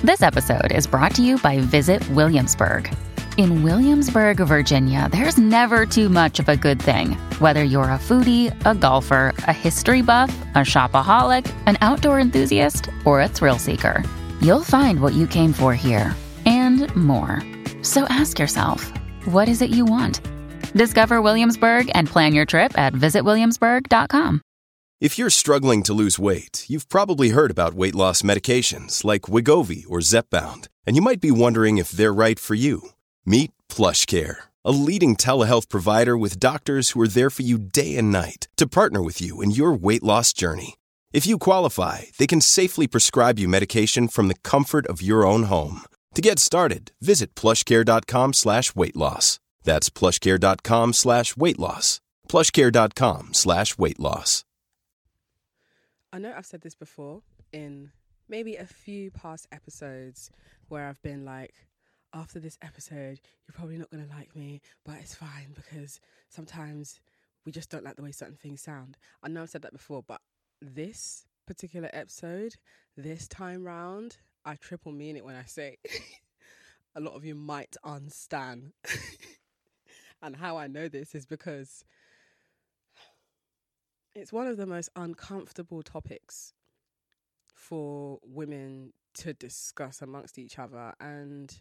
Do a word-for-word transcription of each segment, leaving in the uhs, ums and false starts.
This episode is brought to you by Visit Williamsburg. In Williamsburg, Virginia, there's never too much of a good thing. Whether you're a foodie, a golfer, a history buff, a shopaholic, an outdoor enthusiast, or a thrill seeker, you'll find what you came for here and more. So ask yourself, what is it you want? Discover Williamsburg and plan your trip at visit williamsburg dot com. If you're struggling to lose weight, you've probably heard about weight loss medications like Wegovy or Zepbound, and you might be wondering if they're right for you. Meet PlushCare, a leading telehealth provider with doctors who are there for you day and night to partner with you in your weight loss journey. If you qualify, they can safely prescribe you medication from the comfort of your own home. To get started, visit plushcare.com slash weight loss. That's plushcare.com slash weight loss. plushcare.com slash weight loss. I know I've said this before in maybe a few past episodes where I've been like, after this episode, you're probably not going to like me, but it's fine because sometimes we just don't like the way certain things sound. I know I've said that before, but this particular episode, this time round, I triple mean it when I say a lot of you might understand. And how I know this is because it's one of the most uncomfortable topics for women to discuss amongst each other. And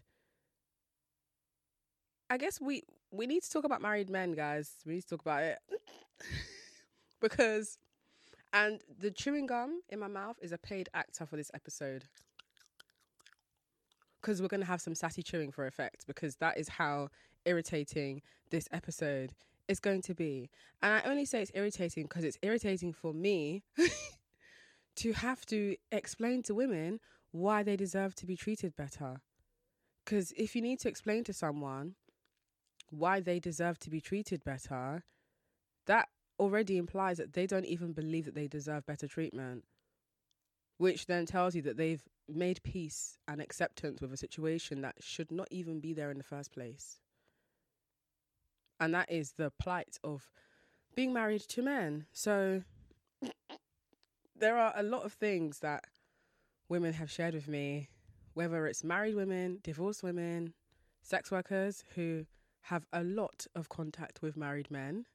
I guess we, we need to talk about married men, guys. We need to talk about it. Because, and the chewing gum in my mouth is a paid actor for this episode. Because we're going to have some sassy chewing for effect. Because that is how irritating this episode is going to be. And I only say it's irritating because it's irritating for me to have to explain to women why they deserve to be treated better. Because if you need to explain to someone why they deserve to be treated better, that already implies that they don't even believe that they deserve better treatment, which then tells you that they've made peace and acceptance with a situation that should not even be there in the first place. And that is the plight of being married to men. So there are a lot of things that women have shared with me, whether it's married women, divorced women, sex workers who have a lot of contact with married men.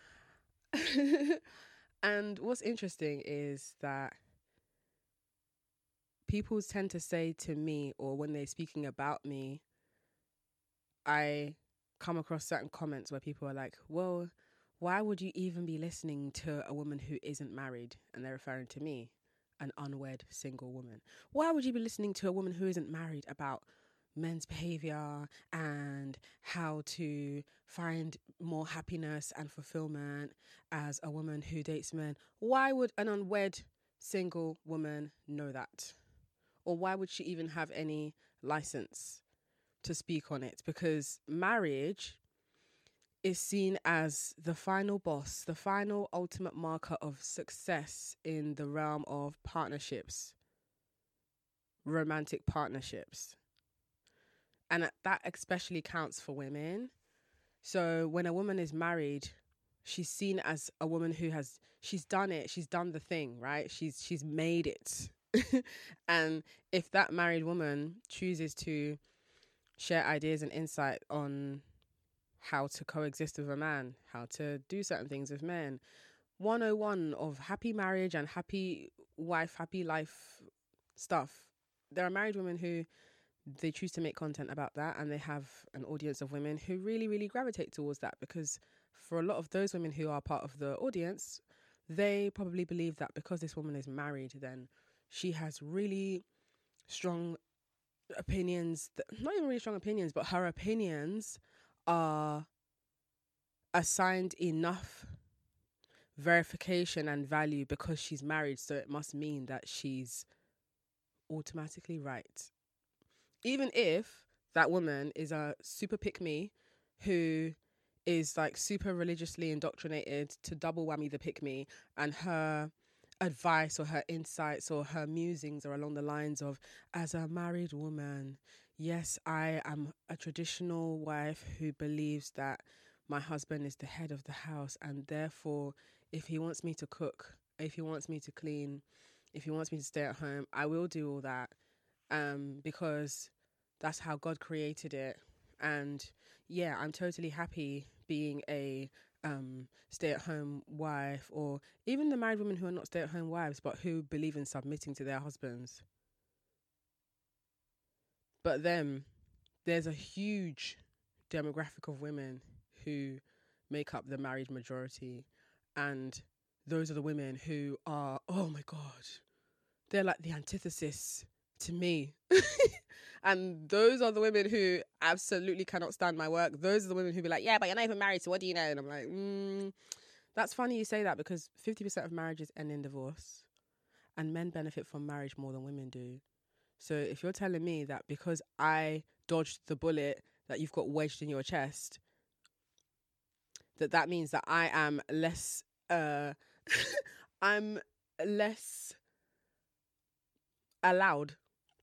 And what's interesting is that people tend to say to me, or when they're speaking about me, I come across certain comments where people are like, well, why would you even be listening to a woman who isn't married? And they're referring to me, an unwed single woman. Why would you be listening to a woman who isn't married about men's behavior and how to find more happiness and fulfillment as a woman who dates men? Why would an unwed single woman know that? Or why would she even have any license to speak on it? Because marriage is seen as the final boss, the final ultimate marker of success in the realm of partnerships, romantic partnerships. And that especially counts for women. So when a woman is married, she's seen as a woman who has, she's done it, she's done the thing, right? She's she's made it. And if that married woman chooses to share ideas and insight on how to coexist with a man, how to do certain things with men, one oh one of happy marriage and happy wife, happy life stuff. There are married women who they choose to make content about that, and they have an audience of women who really, really gravitate towards that, because for a lot of those women who are part of the audience, they probably believe that because this woman is married, then she has really strong opinions, that, not even really strong opinions, but her opinions are assigned enough verification and value because she's married, so it must mean that she's automatically right. Even if that woman is a super pick-me who is like super religiously indoctrinated to double whammy the pick-me, and her advice or her insights or her musings are along the lines of, as a married woman, yes, I am a traditional wife who believes that my husband is the head of the house, and therefore if he wants me to cook, if he wants me to clean, if he wants me to stay at home, I will do all that. um, because that's how God created it. And yeah, I'm totally happy being a um, stay-at-home wife, or even the married women who are not stay-at-home wives, but who believe in submitting to their husbands. But then there's a huge demographic of women who make up the married majority. And those are the women who are, oh my God, they're like the antithesis to me. And those are the women who absolutely cannot stand my work. Those are the women who be like, yeah, but you're not even married, so what do you know? And I'm like, mm, that's funny you say that, because fifty percent of marriages end in divorce, and men benefit from marriage more than women do. So if you're telling me that because I dodged the bullet that you've got wedged in your chest, that that means that I am less, uh, I'm less allowed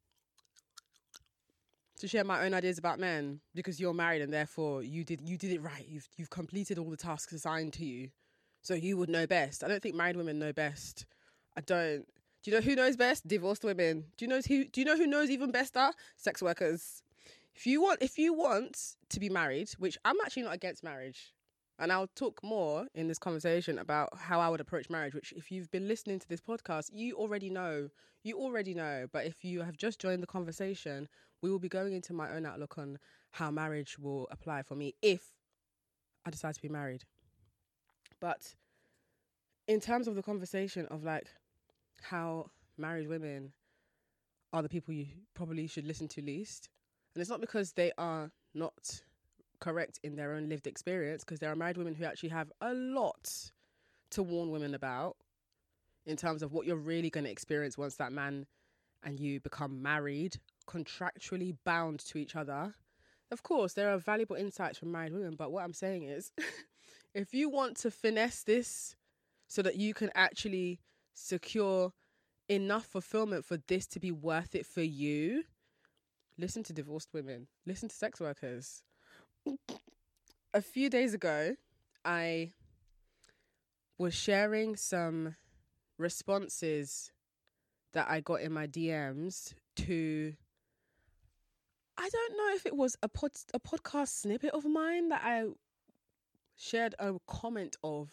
to share my own ideas about men because you're married and therefore you did you did it right. You've you've completed all the tasks assigned to you, so you would know best. I don't think married women know best. I don't. Do you know who knows best? Divorced women. Do you know who? Do you know who knows even bester? Sex workers. If you want, if you want to be married, which I'm actually not against marriage, and I'll talk more in this conversation about how I would approach marriage. Which, if you've been listening to this podcast, you already know. You already know. But if you have just joined the conversation, we will be going into my own outlook on how marriage will apply for me if I decide to be married. But in terms of the conversation of like how married women are the people you probably should listen to least, and it's not because they are not correct in their own lived experience, because there are married women who actually have a lot to warn women about in terms of what you're really going to experience once that man and you become married, contractually bound to each other. Of course, there are valuable insights from married women, but what I'm saying is, if you want to finesse this so that you can actually secure enough fulfillment for this to be worth it for you, listen to divorced women, listen to sex workers. A few days ago, I was sharing some responses that I got in my D Ms to, I don't know if it was a pod, a podcast snippet of mine that I shared a comment of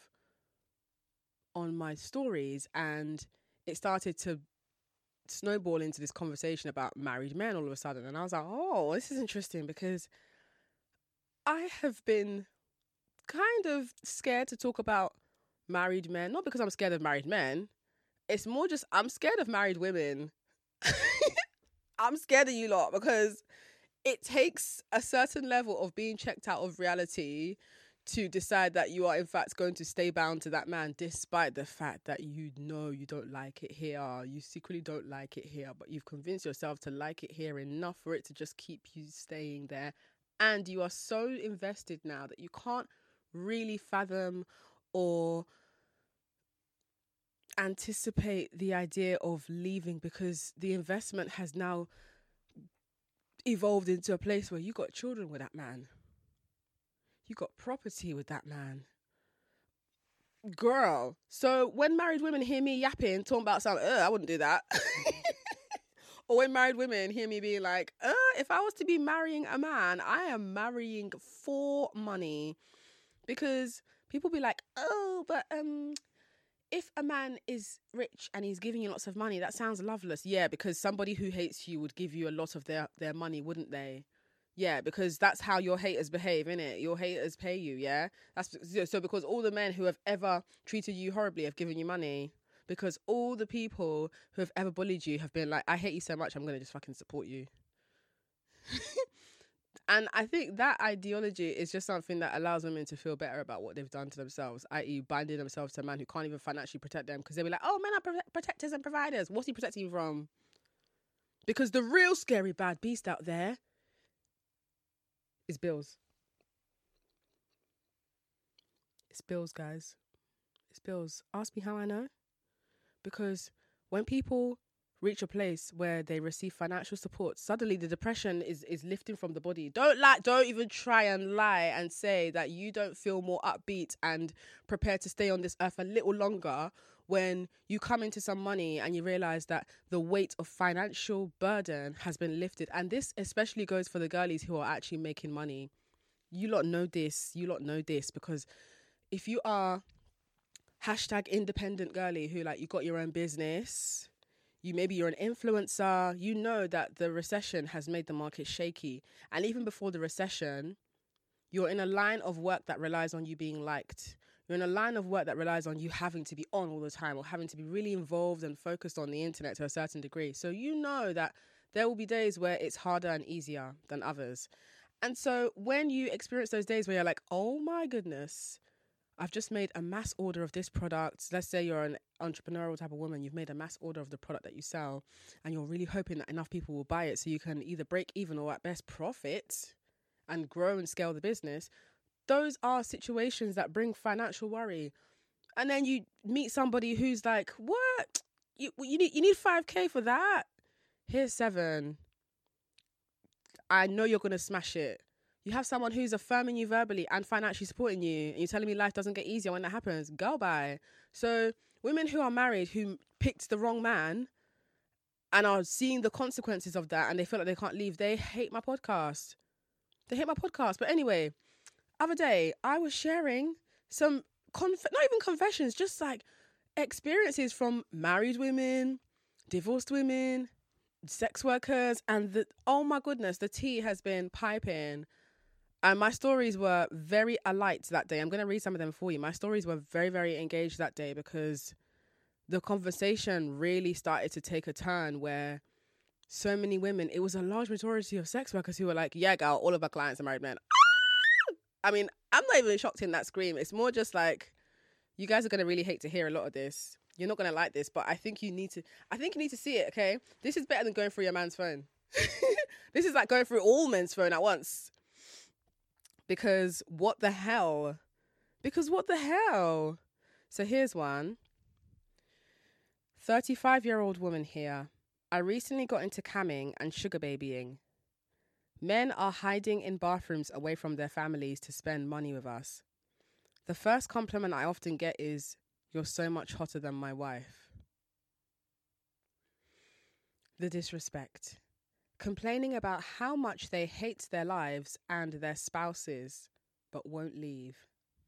on my stories, and it started to snowball into this conversation about married men all of a sudden. And I was like, oh, this is interesting, because I have been kind of scared to talk about married men, not because I'm scared of married men. It's more just I'm scared of married women. I'm scared of you lot, because it takes a certain level of being checked out of reality to decide that you are in fact going to stay bound to that man, despite the fact that you know you don't like it here. You secretly don't like it here, but you've convinced yourself to like it here enough for it to just keep you staying there. And you are so invested now that you can't really fathom or anticipate the idea of leaving, because the investment has now evolved into a place where you got children with that man. You got property with that man. Girl. So when married women hear me yapping, talking about something, I wouldn't do that. Or when married women hear me being like, uh, if I was to be marrying a man, I am marrying for money. Because people be like, oh, but um, if a man is rich and he's giving you lots of money, that sounds loveless. Yeah, because somebody who hates you would give you a lot of their, their money, wouldn't they? Yeah, because that's how your haters behave, innit? Your haters pay you, yeah? That's so because all the men who have ever treated you horribly have given you money. Because all the people who have ever bullied you have been like, I hate you so much, I'm going to just fucking support you. And I think that ideology is just something that allows women to feel better about what they've done to themselves, that is binding themselves to a man who can't even financially protect them, because they'll be like, oh, men are pro- protectors and providers. What's he protecting you from? Because the real scary bad beast out there is bills. It's bills, guys. It's bills. Ask me how I know. Because when people reach a place where they receive financial support, suddenly the depression is, is lifting from the body. Don't lie, don't even try and lie and say that you don't feel more upbeat and prepared to stay on this earth a little longer when you come into some money and you realize that the weight of financial burden has been lifted. And this especially goes for the girlies who are actually making money. You lot know this. You lot know this because if you are hashtag independent girly who like you got your own business, you maybe you're an influencer, you know that the recession has made the market shaky. And even before the recession, you're in a line of work that relies on you being liked. You're in a line of work that relies on you having to be on all the time or having to be really involved and focused on the internet to a certain degree. So you know that there will be days where it's harder and easier than others. And so when you experience those days where you're like, oh my goodness, I've just made a mass order of this product. Let's say you're an entrepreneurial type of woman. You've made a mass order of the product that you sell and you're really hoping that enough people will buy it so you can either break even or at best profit and grow and scale the business. Those are situations that bring financial worry. And then you meet somebody who's like, what? You, you need you need five K for that? Here's seven. I know you're going to smash it. You have someone who's affirming you verbally and financially supporting you, and you're telling me life doesn't get easier when that happens. Girl, bye. So women who are married, who picked the wrong man and are seeing the consequences of that and they feel like they can't leave, they hate my podcast. They hate my podcast. But anyway, other day, I was sharing some, conf- not even confessions, just like experiences from married women, divorced women, sex workers, and the, oh my goodness, the tea has been piping. And my stories were very alight that day. I'm going to read some of them for you. My stories were very, very engaged that day because the conversation really started to take a turn where so many women, it was a large majority of sex workers who were like, yeah, girl, all of our clients are married men. I mean, I'm not even shocked in that scream. It's more just like, you guys are going to really hate to hear a lot of this. You're not going to like this, but I think you need to, I think you need to see it, okay? This is better than going through your man's phone. This is like going through all men's phone at once. Because what the hell? Because what the hell? So here's one. thirty-five-year-old woman here. I recently got into camming and sugar babying. Men are hiding in bathrooms away from their families to spend money with us. The first compliment I often get is, "You're so much hotter than my wife." The disrespect. Complaining about how much they hate their lives and their spouses, but won't leave.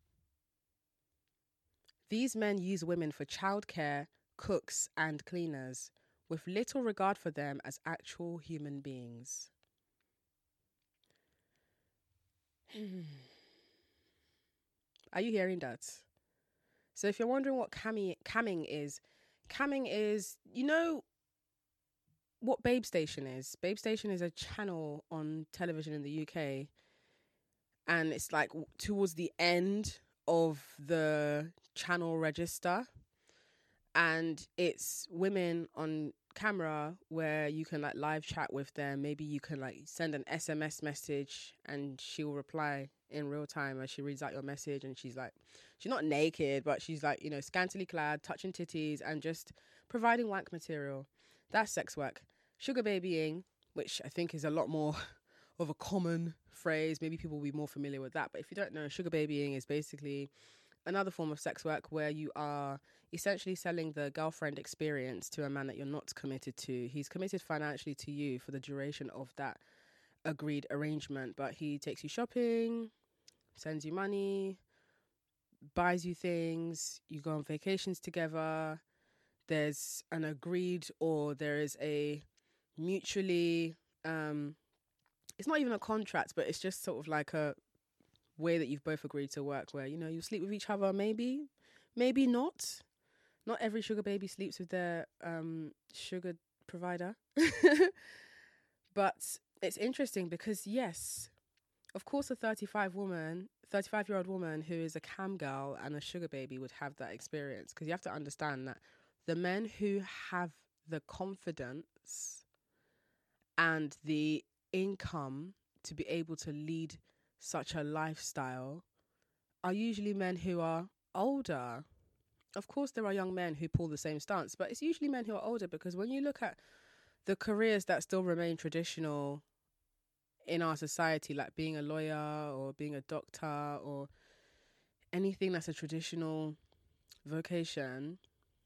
These men use women for childcare, cooks, and cleaners, with little regard for them as actual human beings. Are you hearing that? So if you're wondering what camming, camming is, camming is, you know what Babe Station is? Babe Station is a channel on television in the U K, and it's like towards the end of the channel register, and it's women on camera where you can like live chat with them. Maybe you can like send an S M S message and she'll reply in real time as she reads out your message, and she's like, she's not naked, but she's like, you know, scantily clad, touching titties and just providing wank material. That's sex work. Sugar babying, which I think is a lot more of a common phrase. Maybe people will be more familiar with that. But if you don't know, sugar babying is basically another form of sex work where you are essentially selling the girlfriend experience to a man that you're not committed to. He's committed financially to you for the duration of that agreed arrangement, but he takes you shopping, sends you money, buys you things, you go on vacations together. There's an agreed, or there is a mutually, um, it's not even a contract, but it's just sort of like a way that you've both agreed to work where, you know, you sleep with each other, maybe, maybe not. Not every sugar baby sleeps with their um, sugar provider. But it's interesting because, yes, of course a thirty-five woman, thirty-five-year-old woman who is a cam girl and a sugar baby would have that experience, because you have to understand that the men who have the confidence and the income to be able to lead such a lifestyle are usually men who are older. Of course, there are young men who pull the same stance, but it's usually men who are older, because when you look at the careers that still remain traditional in our society, like being a lawyer or being a doctor or anything that's a traditional vocation,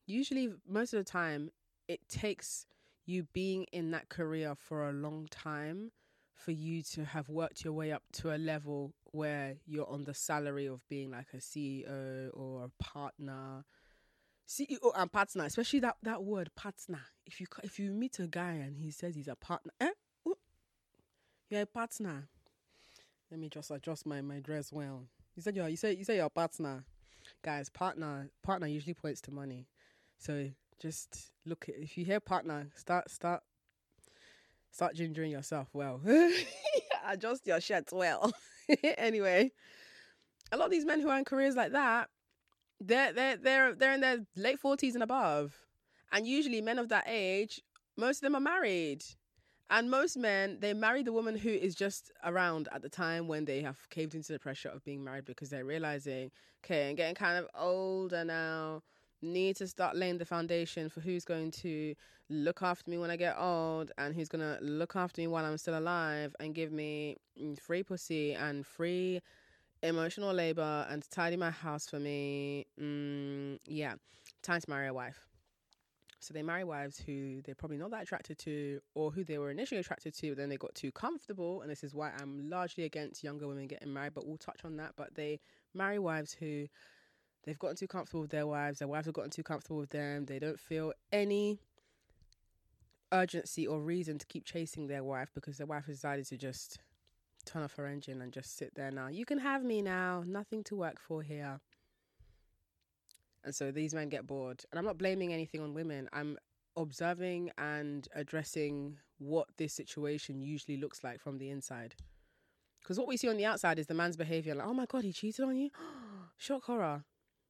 Usually, most of the time, it takes you being in that career for a long time for you to have worked your way up to a level where you're on the salary of being like a C E O or a partner. C E O and partner, especially that, that word partner. If you if you meet a guy and he says he's a partner, eh? Ooh, you're a partner. Let me just adjust my, my dress well. You said you're you say you say you're a partner. Guys, partner partner usually points to money. So just look at, if you hear partner, start start start gingering yourself well. Adjust your shirt well. Anyway, a lot of these men who are in careers like that, they're they're they're they're in their late forties and above. And usually men of that age, most of them are married. And most men, they marry the woman who is just around at the time when they have caved into the pressure of being married, because they're realizing, okay, I'm getting kind of older now. Need to start laying the foundation for who's going to look after me when I get old, and who's going to look after me while I'm still alive and give me free pussy and free emotional labor and to tidy my house for me. Mm, yeah, time to marry a wife. So they marry wives who they're probably not that attracted to, or who they were initially attracted to, but then they got too comfortable. And this is why I'm largely against younger women getting married, but we'll touch on that. But they marry wives who they've gotten too comfortable with their wives. Their wives have gotten too comfortable with them. They don't feel any urgency or reason to keep chasing their wife, because their wife has decided to just turn off her engine and just sit there now. You can have me now. Nothing to work for here. And so these men get bored. And I'm not blaming anything on women. I'm observing and addressing what this situation usually looks like from the inside. Because what we see on the outside is the man's behavior. Like, oh my God, he cheated on you? Shock horror.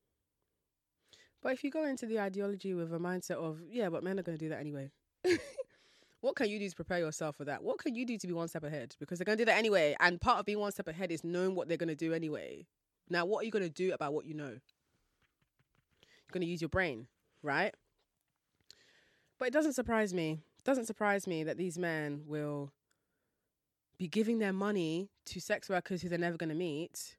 But if you go into the ideology with a mindset of, yeah, but men are going to do that anyway. What can you do to prepare yourself for that? What can you do to be one step ahead? Because they're going to do that anyway. And part of being one step ahead is knowing what they're going to do anyway. Now, what are you going to do about what you know? You're going to use your brain, right? But it doesn't surprise me. It doesn't surprise me that these men will be giving their money to sex workers who they're never going to meet.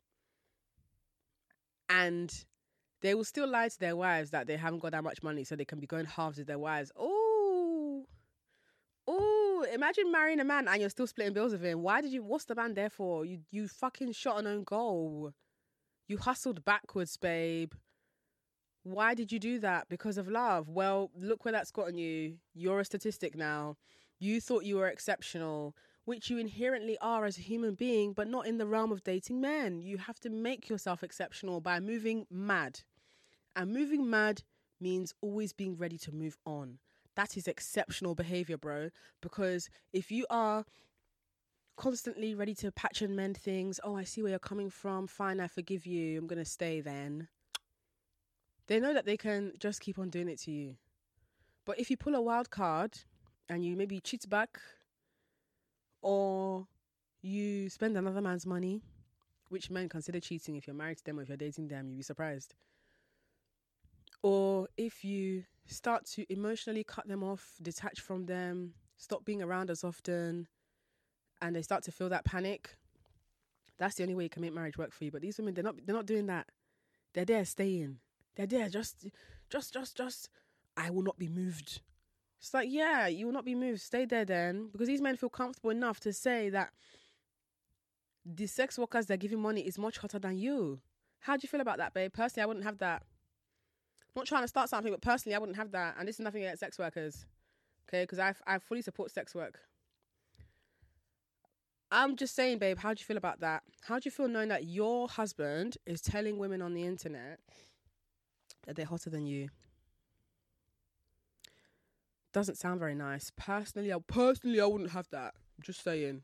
And they will still lie to their wives that they haven't got that much money, so they can be going halves with their wives. Oh, oh! Imagine marrying a man and you're still splitting bills with him. Why did you? What's the man there for? You you fucking shot an own goal. You hustled backwards, babe. Why did you do that? Because of love. Well, look where that's gotten you. You're a statistic now. You thought you were exceptional, which you inherently are as a human being, but not in the realm of dating men. You have to make yourself exceptional by moving mad. And moving mad means always being ready to move on. That is exceptional behavior, bro. Because if you are constantly ready to patch and mend things, oh, I see where you're coming from. Fine, I forgive you. I'm going to stay then. They know that they can just keep on doing it to you. But if you pull a wild card and you maybe cheat back, or you spend another man's money, which men consider cheating if you're married to them or if you're dating them, you'd be surprised. Or if you start to emotionally cut them off, detach from them, stop being around as often, and they start to feel that panic, that's the only way you can make marriage work for you. But these women, they're not they're not doing that. They're there staying. They're there just, just, just, just, I will not be moved. It's like, yeah, you will not be moved. Stay there then. Because these men feel comfortable enough to say that the sex workers they're giving money is much hotter than you. How do you feel about that, babe? Personally, I wouldn't have that. I'm not trying to start something, but personally, I wouldn't have that. And this is nothing against sex workers. Okay? Because I I fully support sex work. I'm just saying, babe, how do you feel about that? How do you feel knowing that your husband is telling women on the internet that they're hotter than you? Doesn't sound very nice. Personally, I personally I wouldn't have that. I'm just saying.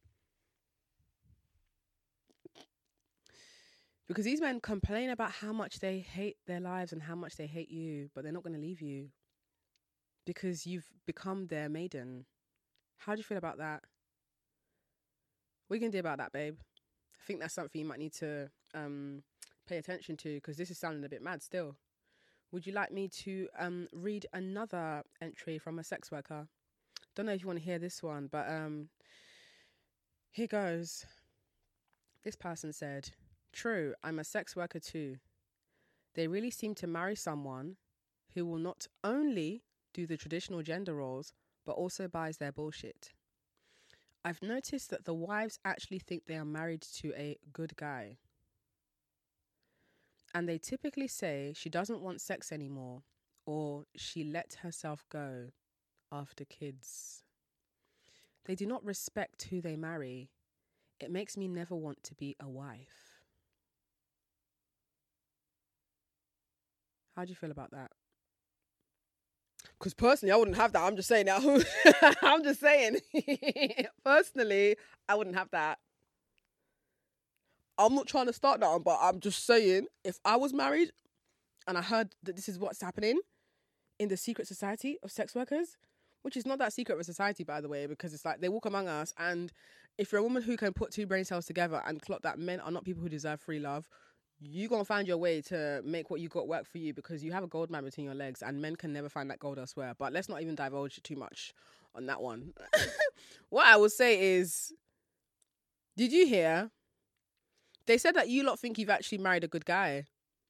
Because these men complain about how much they hate their lives and how much they hate you, but they're not going to leave you because you've become their maiden. How do you feel about that? What are you going to do about that, babe? I think that's something you might need to um, pay attention to, because this is sounding a bit mad still. Would you like me to um, read another entry from a sex worker? Don't know if you want to hear this one, but um, here goes. This person said, "True, I'm a sex worker too. They really seem to marry someone who will not only do the traditional gender roles, but also buys their bullshit. I've noticed that the wives actually think they are married to a good guy. And they typically say she doesn't want sex anymore, or she let herself go after kids. They do not respect who they marry. It makes me never want to be a wife. How do you feel about that? Because personally, I wouldn't have that. I'm just saying now. I'm just saying. Personally, I wouldn't have that. I'm not trying to start that, but I'm just saying, if I was married and I heard that this is what's happening in the secret society of sex workers, which is not that secret of a society, by the way, because it's like they walk among us, and if you're a woman who can put two brain cells together and clock that men are not people who deserve free love, you're going to find your way to make what you got work for you, because you have a gold mine between your legs and men can never find that gold elsewhere. But let's not even divulge too much on that one. What I would say is, did you hear? They said that you lot think you've actually married a good guy.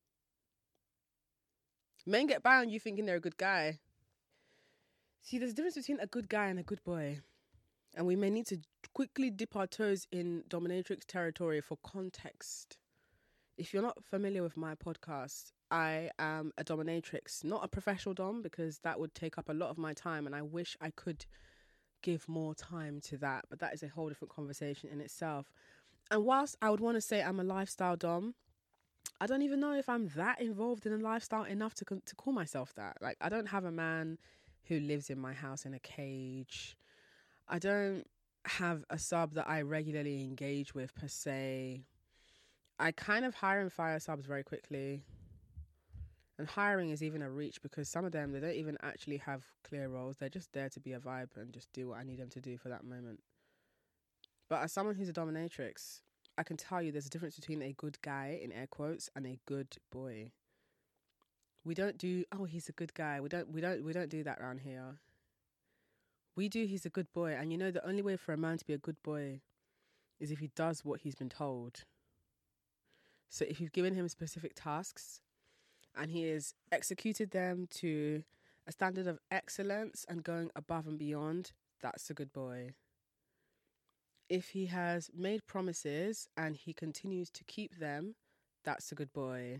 Men get by on you thinking they're a good guy. See, there's a difference between a good guy and a good boy. And we may need to quickly dip our toes in dominatrix territory for context. If you're not familiar with my podcast, I am a dominatrix, not a professional dom, because that would take up a lot of my time and I wish I could give more time to that. But that is a whole different conversation in itself. And whilst I would want to say I'm a lifestyle dom, I don't even know if I'm that involved in a lifestyle enough to to call myself that. Like, I don't have a man who lives in my house in a cage. I don't have a sub that I regularly engage with per se. I kind of hire and fire subs very quickly. And hiring is even a reach, because some of them, they don't even actually have clear roles. They're just there to be a vibe and just do what I need them to do for that moment. But as someone who's a dominatrix, I can tell you there's a difference between a good guy, in air quotes, and a good boy. We don't do, oh, he's a good guy. We don't, we don't, we don't do that around here. We do, he's a good boy. And you know, the only way for a man to be a good boy is if he does what he's been told. So if you've given him specific tasks and he has executed them to a standard of excellence and going above and beyond, that's a good boy. If he has made promises and he continues to keep them, that's a good boy.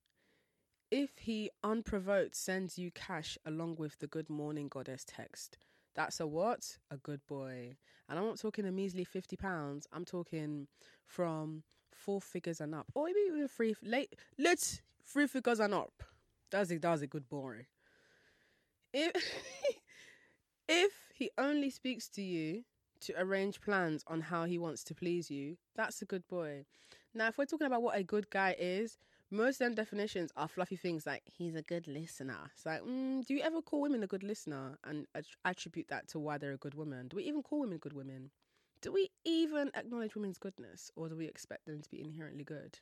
If he unprovoked sends you cash along with the good morning goddess text, that's a what? A good boy. And I'm not talking a measly fifty pounds. I'm talking from four figures and up. Or maybe even three, late, let's three figures and up. That's a, that's a good boy. If, if he only speaks to you to arrange plans on how he wants to please you, that's a good boy. Now, if we're talking about what a good guy is, most of them definitions are fluffy things like, he's a good listener. It's like, mm, do you ever call women a good listener and attribute that to why they're a good woman? Do we even call women good women? Do we even acknowledge women's goodness, or do we expect them to be inherently good?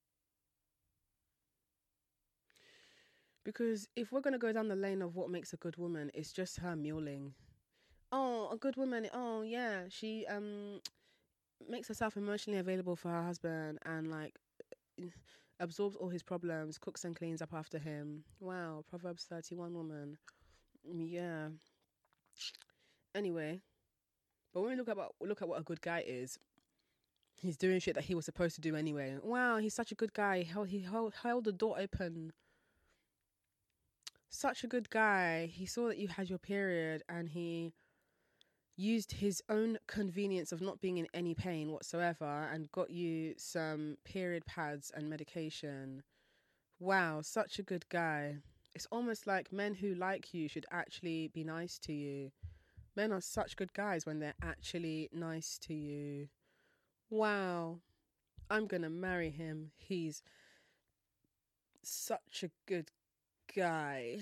Because if we're going to go down the lane of what makes a good woman, it's just her mewling. Oh, a good woman, oh yeah, she um makes herself emotionally available for her husband and like absorbs all his problems, cooks and cleans up after him. Wow, Proverbs thirty-one woman. Yeah. Anyway, but when we look at what, look at what a good guy is, he's doing shit that he was supposed to do anyway. Wow, he's such a good guy. He held, he held, held the door open. Such a good guy. He saw that you had your period and he used his own convenience of not being in any pain whatsoever and got you some period pads and medication. Wow, such a good guy. It's almost like men who like you should actually be nice to you. Men are such good guys when they're actually nice to you. Wow, I'm gonna marry him. He's such a good guy.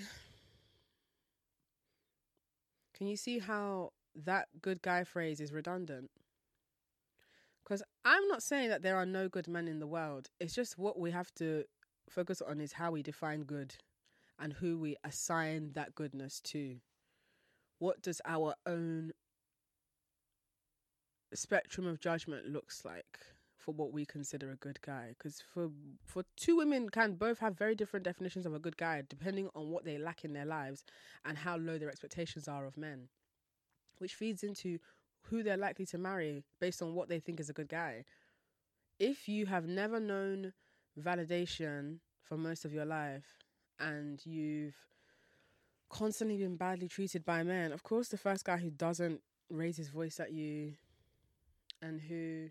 Can you see how that good guy phrase is redundant? Because I'm not saying that there are no good men in the world. It's just what we have to focus on is how we define good and who we assign that goodness to. What does our own spectrum of judgment looks like for what we consider a good guy. Because for for two women can both have very different definitions of a good guy, depending on what they lack in their lives and how low their expectations are of men, which feeds into who they're likely to marry based on what they think is a good guy. If you have never known validation for most of your life and you've constantly been badly treated by men, of course the first guy who doesn't raise his voice at you and who,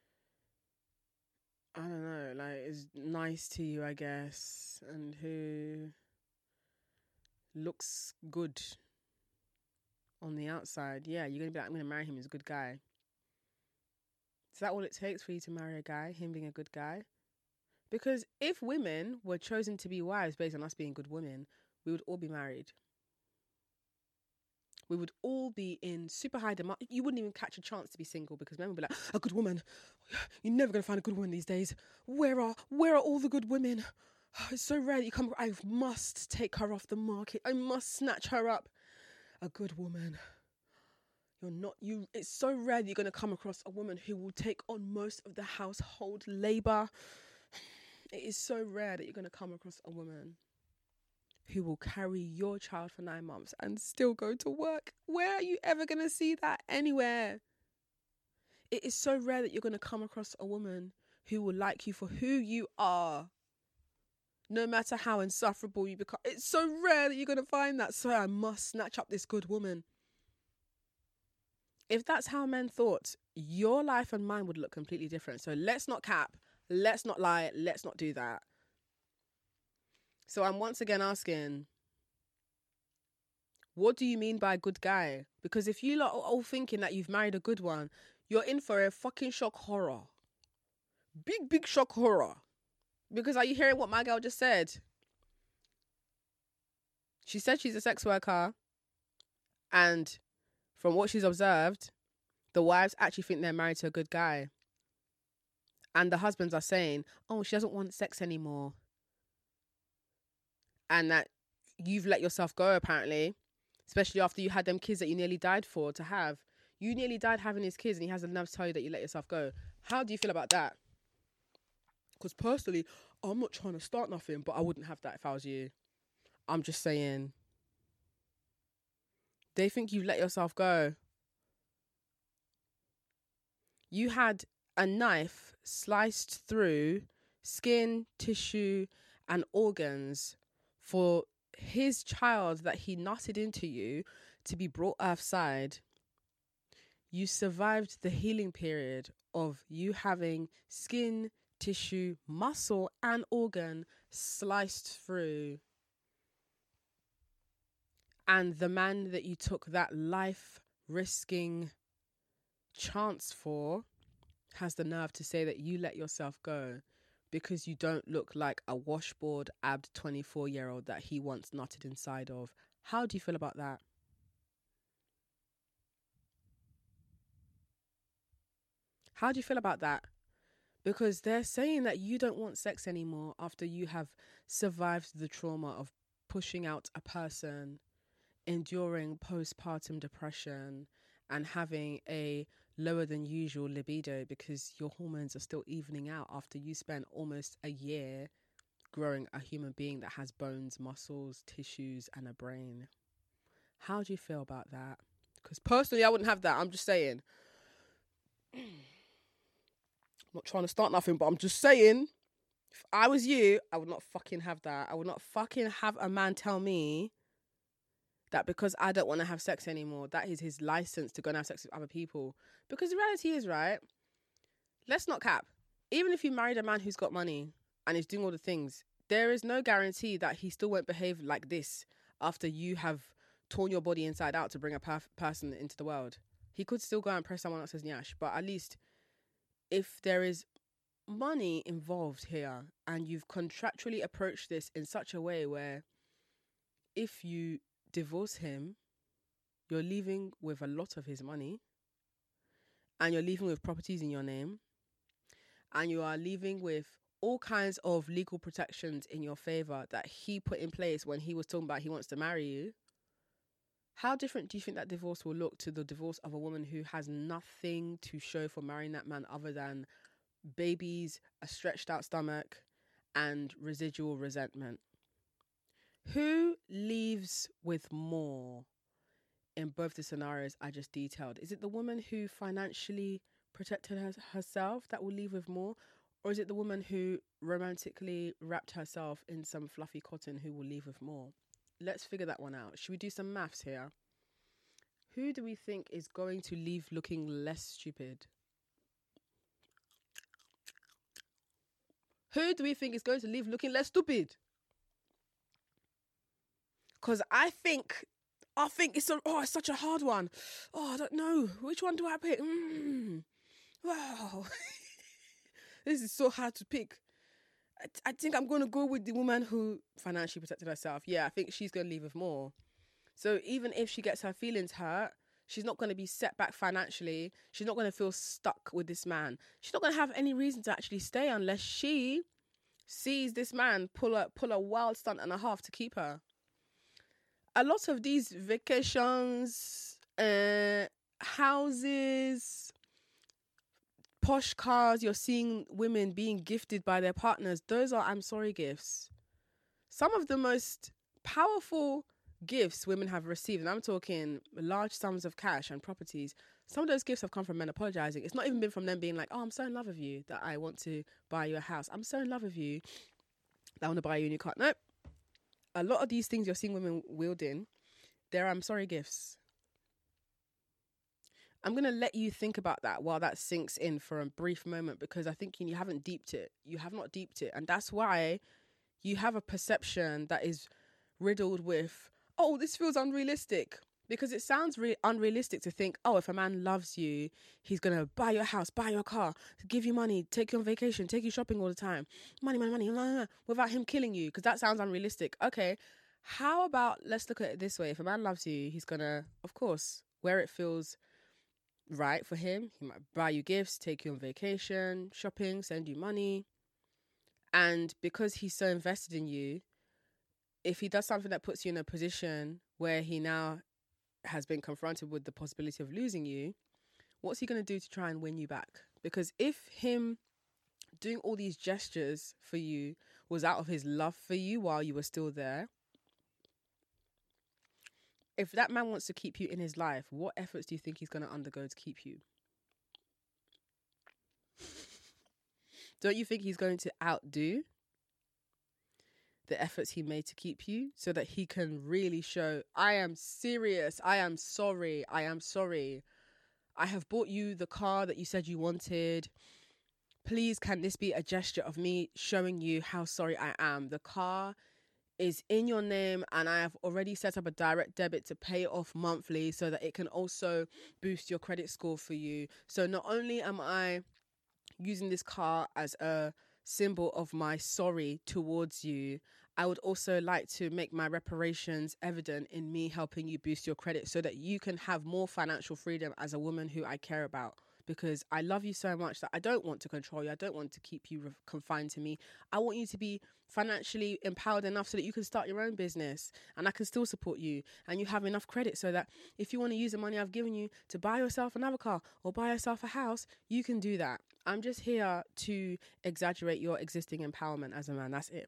I don't know, like is nice to you, I guess, and who looks good on the outside, yeah, you're going to be like, I'm going to marry him, he's a good guy. Is that all it takes for you to marry a guy, him being a good guy? Because if women were chosen to be wives based on us being good women, we would all be married. We would all be in super high demand. You wouldn't even catch a chance to be single because men would be like, a good woman. You're never going to find a good woman these days. Where are where are all the good women? It's so rare that you come. I must take her off the market. I must snatch her up. A good woman. You're not, you. It's so rare that you're going to come across a woman who will take on most of the household labor. It is so rare that you're going to come across a woman who will carry your child for nine months and still go to work. Where are you ever going to see that? Anywhere. It is so rare that you're going to come across a woman who will like you for who you are, no matter how insufferable you become. It's so rare that you're going to find that. So I must snatch up this good woman. If that's how men thought, your life and mine would look completely different. So let's not cap. Let's not lie. Let's not do that. So I'm once again asking, what do you mean by good guy? Because if you lot are all thinking that you've married a good one, you're in for a fucking shock horror. Big, big shock horror. Because are you hearing what my girl just said? She said she's a sex worker. And from what she's observed, the wives actually think they're married to a good guy. And the husbands are saying, oh, she doesn't want sex anymore. And that you've let yourself go, apparently, especially after you had them kids that you nearly died for to have. You nearly died having his kids and he has the nerve to tell you that you let yourself go. How do you feel about that? Because personally, I'm not trying to start nothing, but I wouldn't have that if I was you. I'm just saying. They think you've let yourself go. You had a knife sliced through skin, tissue, and organs for his child that he nutted into you to be brought earthside. You survived the healing period of you having skin, tissue, muscle, and organ sliced through. And the man that you took that life-risking chance for has the nerve to say that you let yourself go because you don't look like a washboard abbed twenty-four-year-old that he once nutted inside of. How do you feel about that? How do you feel about that? Because they're saying that you don't want sex anymore after you have survived the trauma of pushing out a person, enduring postpartum depression, and having a lower than usual libido because your hormones are still evening out after you spent almost a year growing a human being that has bones, muscles, tissues, and a brain. How do you feel about that? Because personally, I wouldn't have that. I'm just saying. I'm not trying to start nothing, but I'm just saying, if I was you, I would not fucking have that. I would not fucking have a man tell me that because I don't want to have sex anymore, that is his license to go and have sex with other people. Because the reality is, right, let's not cap. Even if you married a man who's got money and is doing all the things, there is no guarantee that he still won't behave like this after you have torn your body inside out to bring a perf- person into the world. He could still go and press someone else's nyash, but at least if there is money involved here and you've contractually approached this in such a way where if you divorce him, you're leaving with a lot of his money and you're leaving with properties in your name and you are leaving with all kinds of legal protections in your favor that he put in place when he was talking about he wants to marry you. How different do you think that divorce will look to the divorce of a woman who has nothing to show for marrying that man other than babies, a stretched out stomach, and residual resentment. Who leaves with more in both the scenarios I just detailed? Is it the woman who financially protected her, herself that will leave with more? Or is it the woman who romantically wrapped herself in some fluffy cotton who will leave with more? Let's figure that one out. Should we do some maths here? Who do we think is going to leave looking less stupid? Who do we think is going to leave looking less stupid? Because I think, I think it's a, oh, it's such a hard one. Oh, I don't know. Which one do I pick? Mm. Wow. This is so hard to pick. I, I think I'm going to go with the woman who financially protected herself. Yeah, I think she's going to leave with more. So even if she gets her feelings hurt, she's not going to be set back financially. She's not going to feel stuck with this man. She's not going to have any reason to actually stay unless she sees this man pull a, pull a wild stunt and a half to keep her. A lot of these vacations, uh, houses, posh cars you're seeing women being gifted by their partners, those are I'm sorry gifts. Some of the most powerful gifts women have received, and I'm talking large sums of cash and properties, some of those gifts have come from men apologizing. It's not even been from them being like, oh, I'm so in love with you that I want to buy you a house. I'm so in love with you that I want to buy you a new car. Nope. A lot of these things you're seeing women wielding, they're I'm sorry gifts. I'm going to let you think about that while that sinks in for a brief moment, because I think you haven't deeped it. You have not deeped it. And that's why you have a perception that is riddled with, oh, this feels unrealistic. Because it sounds re- unrealistic to think, oh, if a man loves you, he's going to buy your house, buy your car, give you money, take you on vacation, take you shopping all the time. Money, money, money, blah, blah, blah, without him killing you, because that sounds unrealistic. Okay, how about, let's look at it this way. If a man loves you, he's going to, of course, where it feels right for him, he might buy you gifts, take you on vacation, shopping, send you money. And because he's so invested in you, if he does something that puts you in a position where he now has been confronted with the possibility of losing you, what's he going to do to try and win you back? Because if him doing all these gestures for you was out of his love for you while you were still there, if that man wants to keep you in his life, what efforts do you think he's going to undergo to keep you? Don't you think he's going to outdo the efforts he made to keep you so that he can really show, I am serious, I am sorry, I am sorry. I have bought you the car that you said you wanted. Please, can this be a gesture of me showing you how sorry I am? The car is in your name and I have already set up a direct debit to pay it off monthly so that it can also boost your credit score for you. So not only am I using this car as a symbol of my sorry towards you, I would also like to make my reparations evident in me helping you boost your credit so that you can have more financial freedom as a woman who I care about, because I love you so much that I don't want to control you. I don't want to keep you re- confined to me. I want you to be financially empowered enough so that you can start your own business and I can still support you, and you have enough credit so that if you want to use the money I've given you to buy yourself another car or buy yourself a house, you can do that. I'm just here to exaggerate your existing empowerment as a man. That's it.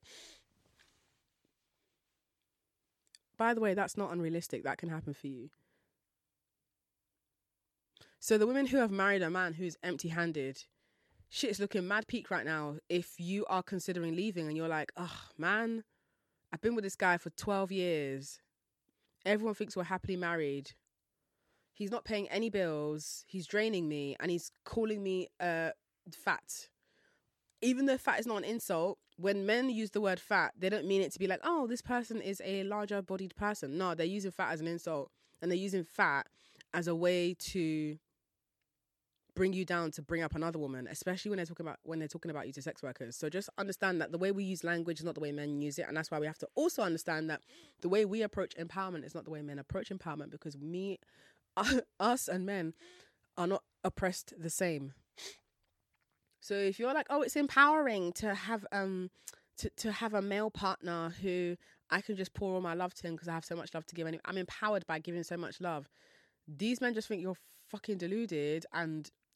By the way, that's not unrealistic. That can happen for you. So the women who have married a man who's empty-handed, shit's looking mad peak right now. If you are considering leaving and you're like, oh, man, I've been with this guy for twelve years. Everyone thinks we're happily married. He's not paying any bills. He's draining me and he's calling me uh, fat. Even though fat is not an insult, when men use the word fat, they don't mean it to be like, oh, this person is a larger bodied person. No, they're using fat as an insult, and they're using fat as a way to bring you down, to bring up another woman, especially when they're talking about when they're talking about you to sex workers. So just understand that the way we use language is not the way men use it, and that's why we have to also understand that the way we approach empowerment is not the way men approach empowerment, because me, us and men are not oppressed the same. So if you're like, oh, it's empowering to have um to, to have a male partner who I can just pour all my love to him because I have so much love to give, and I'm empowered by giving so much love. These men just think you're fucking deluded, and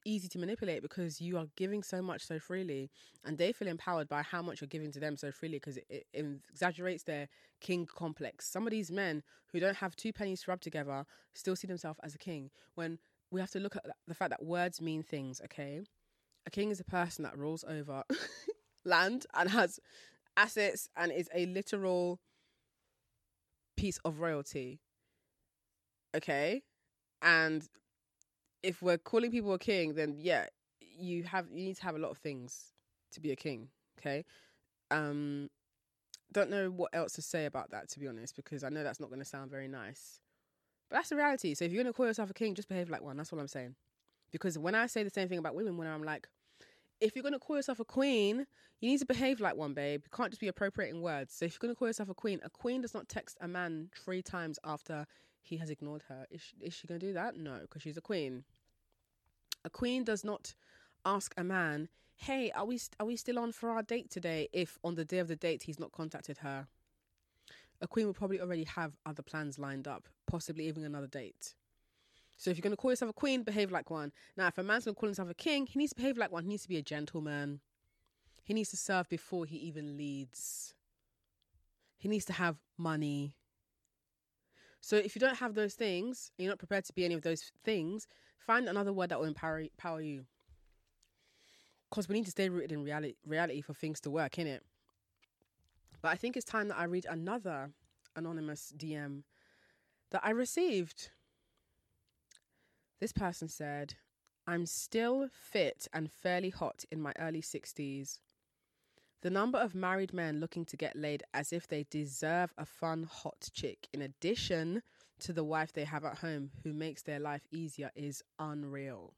easy to manipulate because you are giving so much so freely, and they feel empowered by how much you're giving to them so freely because it, it, it exaggerates their king complex. Some of these men who don't have two pennies to rub together still see themselves as a king, when we have to look at the fact that words mean things, okay? A king is a person that rules over land and has assets and is a literal piece of royalty, okay? And if we're calling people a king, then yeah, you have you need to have a lot of things to be a king, okay? Um, don't know what else to say about that, to be honest, because I know that's not going to sound very nice. But that's the reality. So if you're going to call yourself a king, just behave like one. That's what I'm saying. Because when I say the same thing about women, when I'm like, if you're going to call yourself a queen, you need to behave like one, babe. You can't just be appropriating words. So if you're going to call yourself a queen, a queen does not text a man three times after he has ignored her. Is she, is she going to do that? No, because she's a queen. A queen does not ask a man, hey, are we st- are we still on for our date today, if on the day of the date he's not contacted her. A queen will probably already have other plans lined up, possibly even another date. So if you're going to call yourself a queen, behave like one. Now, if a man's going to call himself a king, he needs to behave like one. He needs to be a gentleman. He needs to serve before he even leads. He needs to have money. So if you don't have those things, and you're not prepared to be any of those things, find another word that will empower, empower you. Because we need to stay rooted in reality, reality for things to work, innit? But I think it's time that I read another anonymous D M that I received. This person said, I'm still fit and fairly hot in my early sixties. The number of married men looking to get laid as if they deserve a fun, hot chick, in addition to the wife they have at home who makes their life easier, is unreal.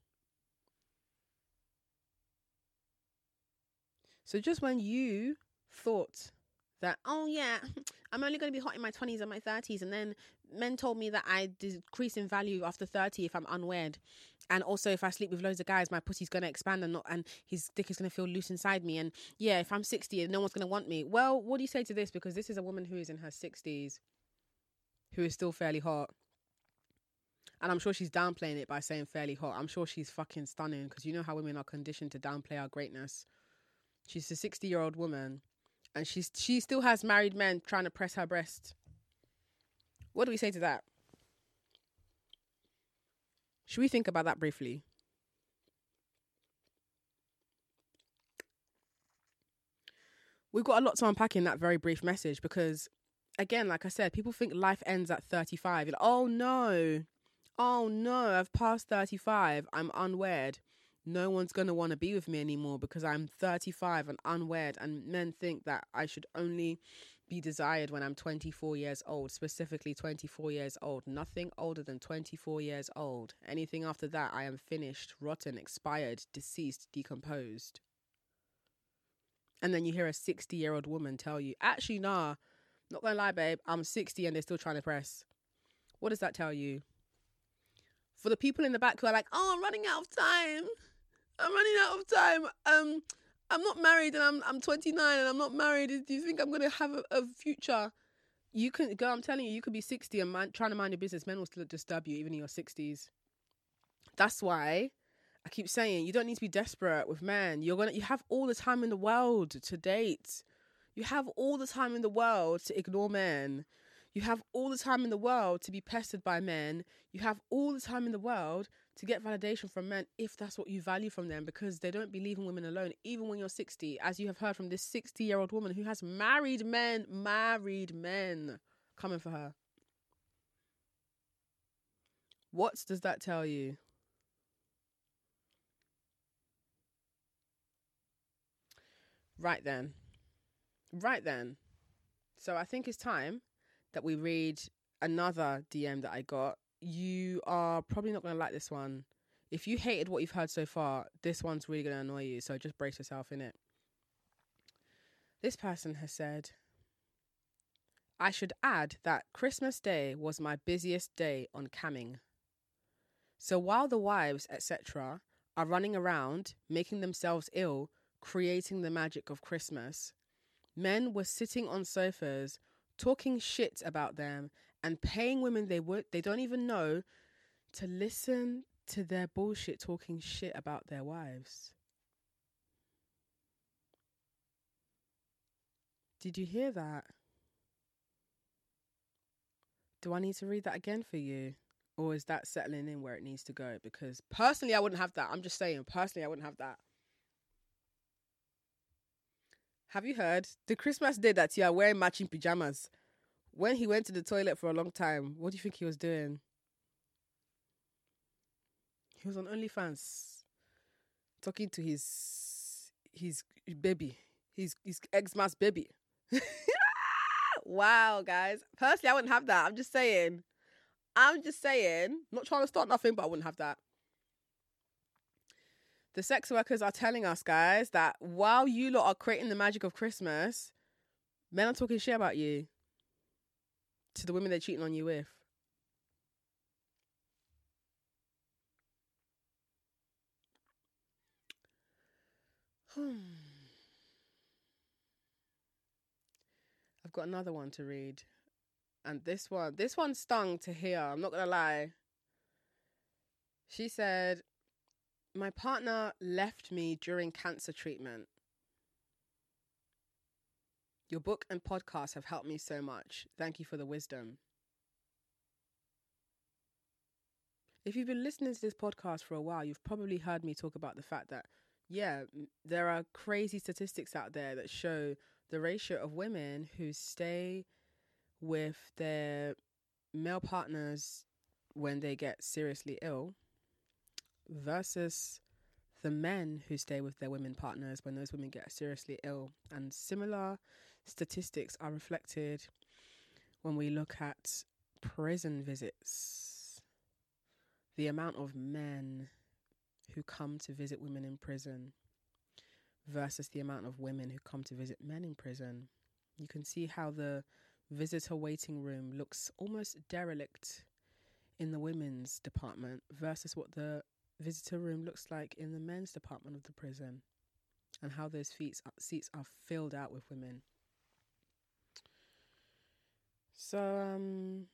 So just when you thought that, oh yeah, I'm only going to be hot in my twenties and my thirties, and then men told me that I decrease in value after thirty if I'm unwed, and also if I sleep with loads of guys, my pussy's going to expand and not, and his dick is going to feel loose inside me, and yeah, if I'm sixty and no one's going to want me. Well, what do you say to this? Because this is a woman who is in her sixties, who is still fairly hot, and I'm sure she's downplaying it by saying fairly hot. I'm sure she's fucking stunning, because you know how women are conditioned to downplay our greatness. She's a sixty-year-old woman, and she's she still has married men trying to press her breast. What do we say to that? Should we think about that briefly? We've got a lot to unpack in that very brief message, because, again, like I said, people think life ends at thirty-five. You're like, oh no, oh no, I've passed thirty-five, I'm unwed. No one's going to want to be with me anymore because I'm thirty-five and unwed, and men think that I should only be desired when I'm twenty-four years old, specifically twenty-four years old. Nothing older than twenty-four years old. Anything after that, I am finished, rotten, expired, deceased, decomposed. And then you hear a sixty-year-old woman tell you, actually, nah, not going to lie, babe, I'm sixty and they're still trying to press. What does that tell you? For the people in the back who are like, oh, I'm running out of time. I'm running out of time. Um, I'm not married and I'm I'm twenty-nine and I'm not married. Do you think I'm going to have a, a future? You can, girl, I'm telling you, you could be sixty and man, trying to mind your business. Men will still disturb you even in your sixties. That's why I keep saying you don't need to be desperate with men. You're gonna, you have all the time in the world to date. You have all the time in the world to ignore men. You have all the time in the world to be pestered by men. You have all the time in the world to get validation from men if that's what you value from them, because they don't be leaving women alone, even when you're sixty, as you have heard from this sixty-year-old woman who has married men, married men coming for her. What does that tell you? Right then. Right then. So I think it's time that we read another D M that I got. You are probably not going to like this one. If you hated what you've heard so far, this one's really going to annoy you. So just brace yourself in it. This person has said, I should add that Christmas Day was my busiest day on camming. So while the wives, et cetera, are running around, making themselves ill, creating the magic of Christmas, men were sitting on sofas, talking shit about them and paying women they would they don't even know to listen to their bullshit talking shit about their wives. Did you hear that? Do I need to read that again for you? Or is that settling in where it needs to go? Because personally, I wouldn't have that. I'm just saying, personally, I wouldn't have that. Have you heard? The Christmas day that you are wearing matching pajamas. When he went to the toilet for a long time, what do you think he was doing? He was on OnlyFans, talking to his his baby, his his ex-man's baby. Wow, guys. Personally, I wouldn't have that. I'm just saying. I'm just saying. Not trying to start nothing, but I wouldn't have that. The sex workers are telling us, guys, that while you lot are creating the magic of Christmas, men are talking shit about you to the women they're cheating on you with. I've got another one to read. And this one, this one stung to hear. I'm not going to lie. She said, my partner left me during cancer treatment. Your book and podcast have helped me so much. Thank you for the wisdom. If you've been listening to this podcast for a while, you've probably heard me talk about the fact that, yeah, there are crazy statistics out there that show the ratio of women who stay with their male partners when they get seriously ill versus the men who stay with their women partners when those women get seriously ill. And similar statistics are reflected when we look at prison visits. The amount of men who come to visit women in prison versus the amount of women who come to visit men in prison. You can see how the visitor waiting room looks almost derelict in the women's department versus what the visitor room looks like in the men's department of the prison, and how those seats seats are filled out with women. So um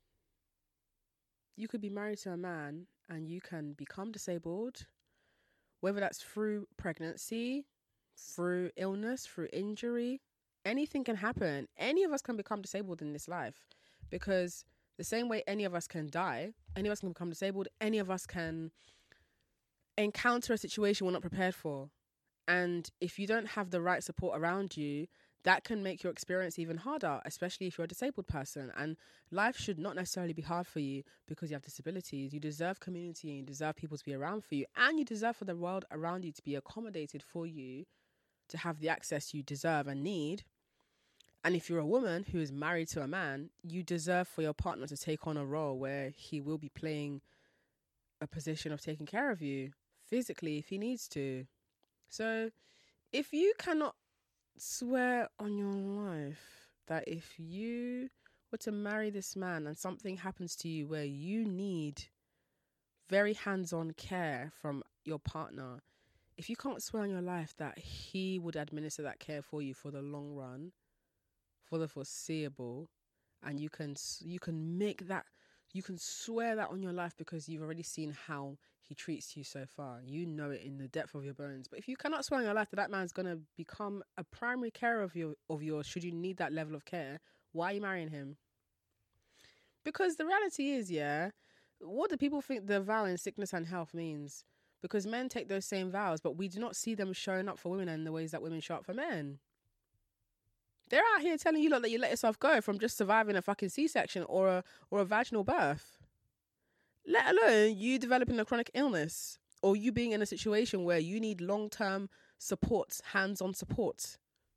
you could be married to a man and you can become disabled, whether that's through pregnancy, through illness, through injury. Anything can happen. Any of us can become disabled in this life, because the same way any of us can die, any of us can become disabled, any of us can encounter a situation we're not prepared for. And if you don't have the right support around you, that can make your experience even harder, especially if you're a disabled person. And life should not necessarily be hard for you because you have disabilities. You deserve community and you deserve people to be around for you. And you deserve for the world around you to be accommodated for you, to have the access you deserve and need. And if you're a woman who is married to a man, you deserve for your partner to take on a role where he will be playing a position of taking care of you physically if he needs to. So if you cannot swear on your life that if you were to marry this man and something happens to you where you need very hands-on care from your partner, if you can't swear on your life that he would administer that care for you for the long run, for the foreseeable, and you can you can make that, you can swear that on your life because you've already seen how he treats you so far. You know it in the depth of your bones. But if you cannot swear on your life that that man's going to become a primary carer of your of yours, should you need that level of care, why are you marrying him? Because the reality is, yeah, what do people think the vow in sickness and health means? Because men take those same vows, but we do not see them showing up for women in the ways that women show up for men. They're out here telling you lot that you let yourself go from just surviving a fucking C-section or a or a vaginal birth. Let alone you developing a chronic illness or you being in a situation where you need long-term support, hands-on support.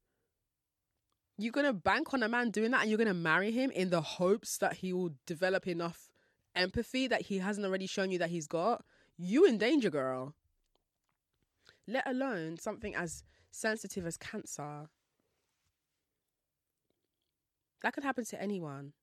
You're going to bank on a man doing that and you're going to marry him in the hopes that he will develop enough empathy that he hasn't already shown you that he's got. You in danger, girl. Let alone something as sensitive as cancer. That could happen to anyone.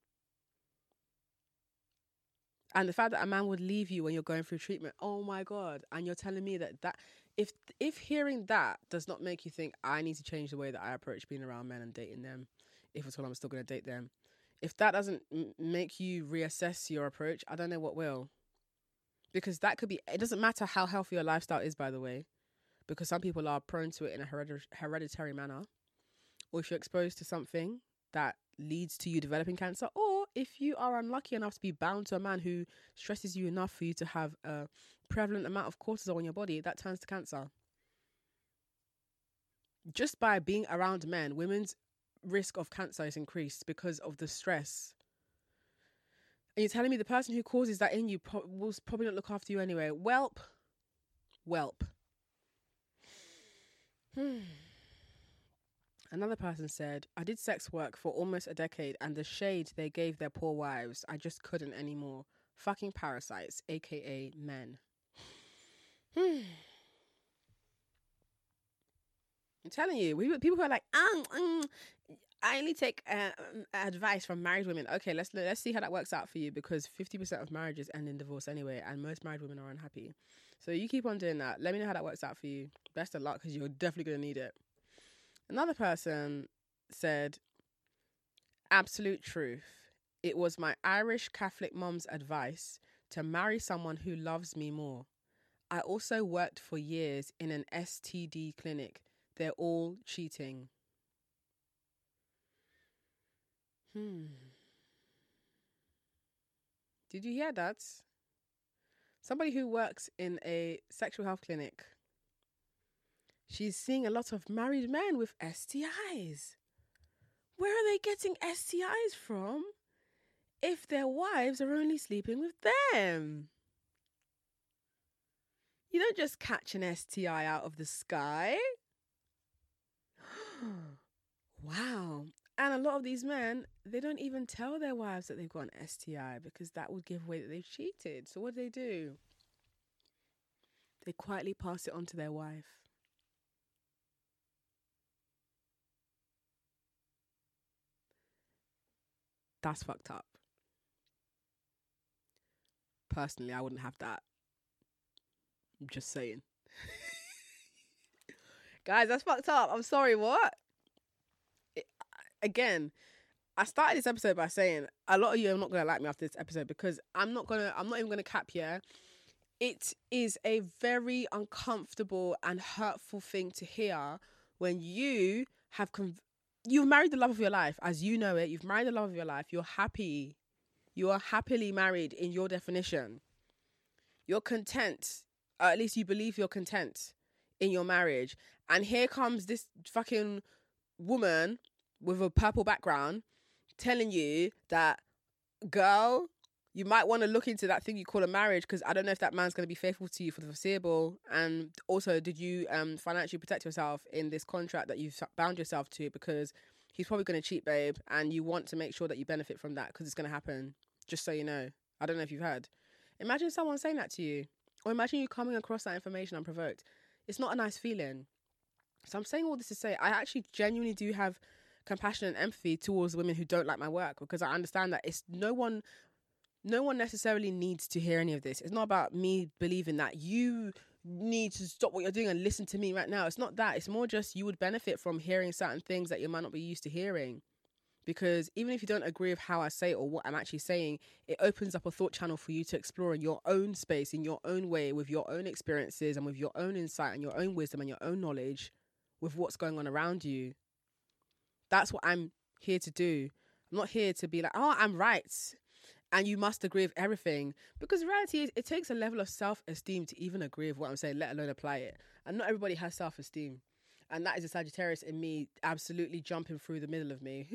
And the fact that a man would leave you when you're going through treatment, oh my God. And you're telling me that, that if if hearing that does not make you think I need to change the way that I approach being around men and dating them, if at all I'm still going to date them, if that doesn't m- make you reassess your approach, I don't know what will. Because that could be, it doesn't matter how healthy your lifestyle is, by the way, because some people are prone to it in a hereditary, hereditary manner. Or if you're exposed to something that leads to you developing cancer, or if you are unlucky enough to be bound to a man who stresses you enough for you to have a prevalent amount of cortisol in your body, that turns to cancer. Just by being around men, women's risk of cancer is increased because of the stress. And you're telling me the person who causes that in you pro- will probably not look after you anyway. Welp. Welp. Hmm. Another person said, I did sex work for almost a decade and the shade they gave their poor wives, I just couldn't anymore. Fucking parasites, aka men. Hmm. I'm telling you, we people who are like, um, um, I only take uh, advice from married women. Okay, let's let's see how that works out for you, because fifty percent of marriages end in divorce anyway, and most married women are unhappy. So you keep on doing that. Let me know how that works out for you. Best of luck, because you're definitely going to need it. Another person said, absolute truth. It was my Irish Catholic mom's advice to marry someone who loves me more. I also worked for years in an S T D clinic. They're all cheating. Hmm. Did you hear that? Somebody who works in a sexual health clinic. She's seeing a lot of married men with S T Is. Where are they getting S T Is from if their wives are only sleeping with them? You don't just catch an S T I out of the sky. Wow. And a lot of these men, they don't even tell their wives that they've got an S T I, because that would give away that they've cheated. So what do they do? They quietly pass it on to their wife. That's fucked up. Personally, I wouldn't have that. I'm just saying. Guys, that's fucked up. I'm sorry, what? It, again, I started this episode by saying a lot of you are not going to like me after this episode, because I'm not going to, I'm not even going to cap here. It is a very uncomfortable and hurtful thing to hear when you have, conv- you've married the love of your life, as you know it. You've married the love of your life. You're happy. You are happily married in your definition. You're content. Or at least you believe you're content in your marriage. And here comes this fucking woman with a purple background telling you that, girl, you might want to look into that thing you call a marriage, because I don't know if that man's going to be faithful to you for the foreseeable. And also, did you um, financially protect yourself in this contract that you've bound yourself to? Because he's probably going to cheat, babe, and you want to make sure that you benefit from that, because it's going to happen, just so you know. I don't know if you've heard. Imagine someone saying that to you, or imagine you coming across that information unprovoked. It's not a nice feeling. So I'm saying all this to say, I actually genuinely do have compassion and empathy towards women who don't like my work, because I understand that it's no one... No one necessarily needs to hear any of this. It's not about me believing that you need to stop what you're doing and listen to me right now. It's not that. It's more just you would benefit from hearing certain things that you might not be used to hearing. Because even if you don't agree with how I say it or what I'm actually saying, it opens up a thought channel for you to explore in your own space, in your own way, with your own experiences and with your own insight and your own wisdom and your own knowledge with what's going on around you. That's what I'm here to do. I'm not here to be like, oh, I'm right, and you must agree with everything. Because the reality is, it takes a level of self-esteem to even agree with what I'm saying, let alone apply it. And not everybody has self-esteem. And that is a Sagittarius in me absolutely jumping through the middle of me.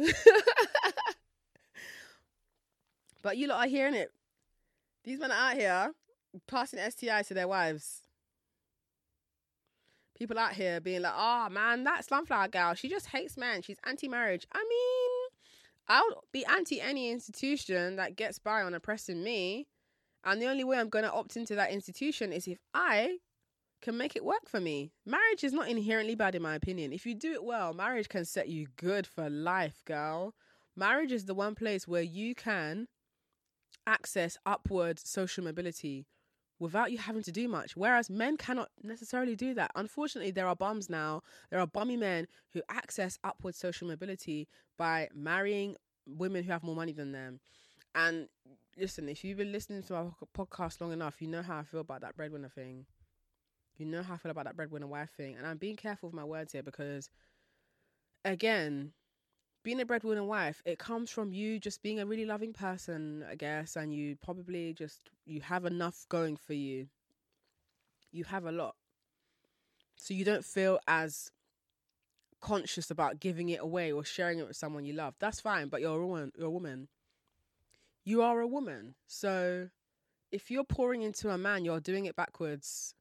But you lot are hearing it. These men are out here passing S T Is to their wives. People out here being like, oh man, that Slumflower girl, she just hates men. She's anti-marriage. I mean, I'll be anti any institution that gets by on oppressing me. And the only way I'm going to opt into that institution is if I can make it work for me. Marriage is not inherently bad in my opinion. If you do it well, marriage can set you good for life, girl. Marriage is the one place where you can access upward social mobility without you having to do much. Whereas men cannot necessarily do that. Unfortunately, there are bums now. There are bummy men who access upward social mobility by marrying women who have more money than them. And listen, if you've been listening to our podcast long enough, you know how I feel about that breadwinner thing. You know how I feel about that breadwinner wife thing. And I'm being careful with my words here because, again, being a breadwinner wife, it comes from you just being a really loving person, I guess, and you probably just, you have enough going for you. You have a lot. So you don't feel as conscious about giving it away or sharing it with someone you love. That's fine, but you're a woman. You're a woman. You are a woman. So if you're pouring into a man, you're doing it backwards.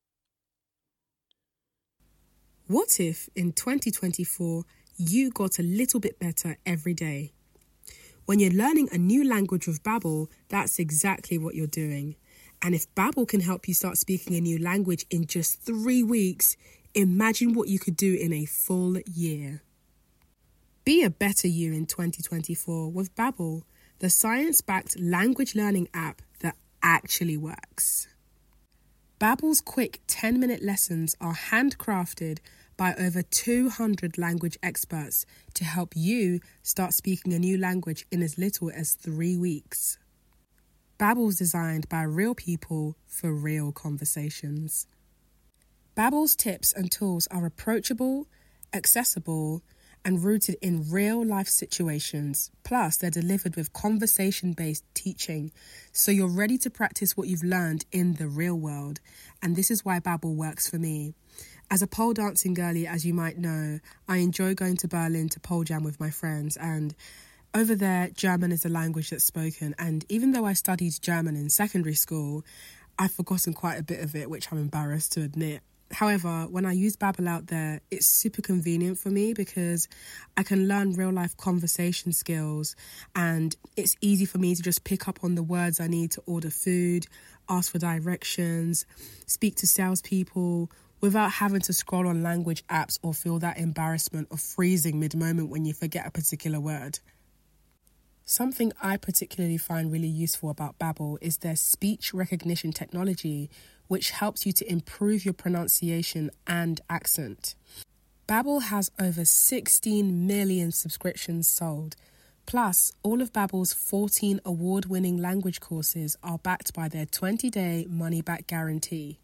What if in twenty twenty-four you got a little bit better every day? When you're learning a new language with Babbel, that's exactly what you're doing. And if Babbel can help you start speaking a new language in just three weeks, imagine what you could do in a full year. Be a better you in twenty twenty-four with Babbel, the science-backed language learning app that actually works. Babbel's quick ten-minute lessons are handcrafted by over two hundred language experts to help you start speaking a new language in as little as three weeks. Babbel's designed by real people for real conversations. Babbel's tips and tools are approachable, accessible, and rooted in real-life situations. Plus, they're delivered with conversation-based teaching, so you're ready to practice what you've learned in the real world. And this is why Babbel works for me. As a pole dancing girlie, as you might know, I enjoy going to Berlin to pole jam with my friends, and over there, German is a language that's spoken. And even though I studied German in secondary school, I've forgotten quite a bit of it, which I'm embarrassed to admit. However, when I use Babbel out there, it's super convenient for me because I can learn real-life conversation skills, and it's easy for me to just pick up on the words I need to order food, ask for directions, speak to salespeople, without having to scroll on language apps or feel that embarrassment of freezing mid-moment when you forget a particular word. Something I particularly find really useful about Babbel is their speech recognition technology, which helps you to improve your pronunciation and accent. Babbel has over sixteen million subscriptions sold. Plus, all of Babbel's fourteen award-winning language courses are backed by their twenty-day money-back guarantee.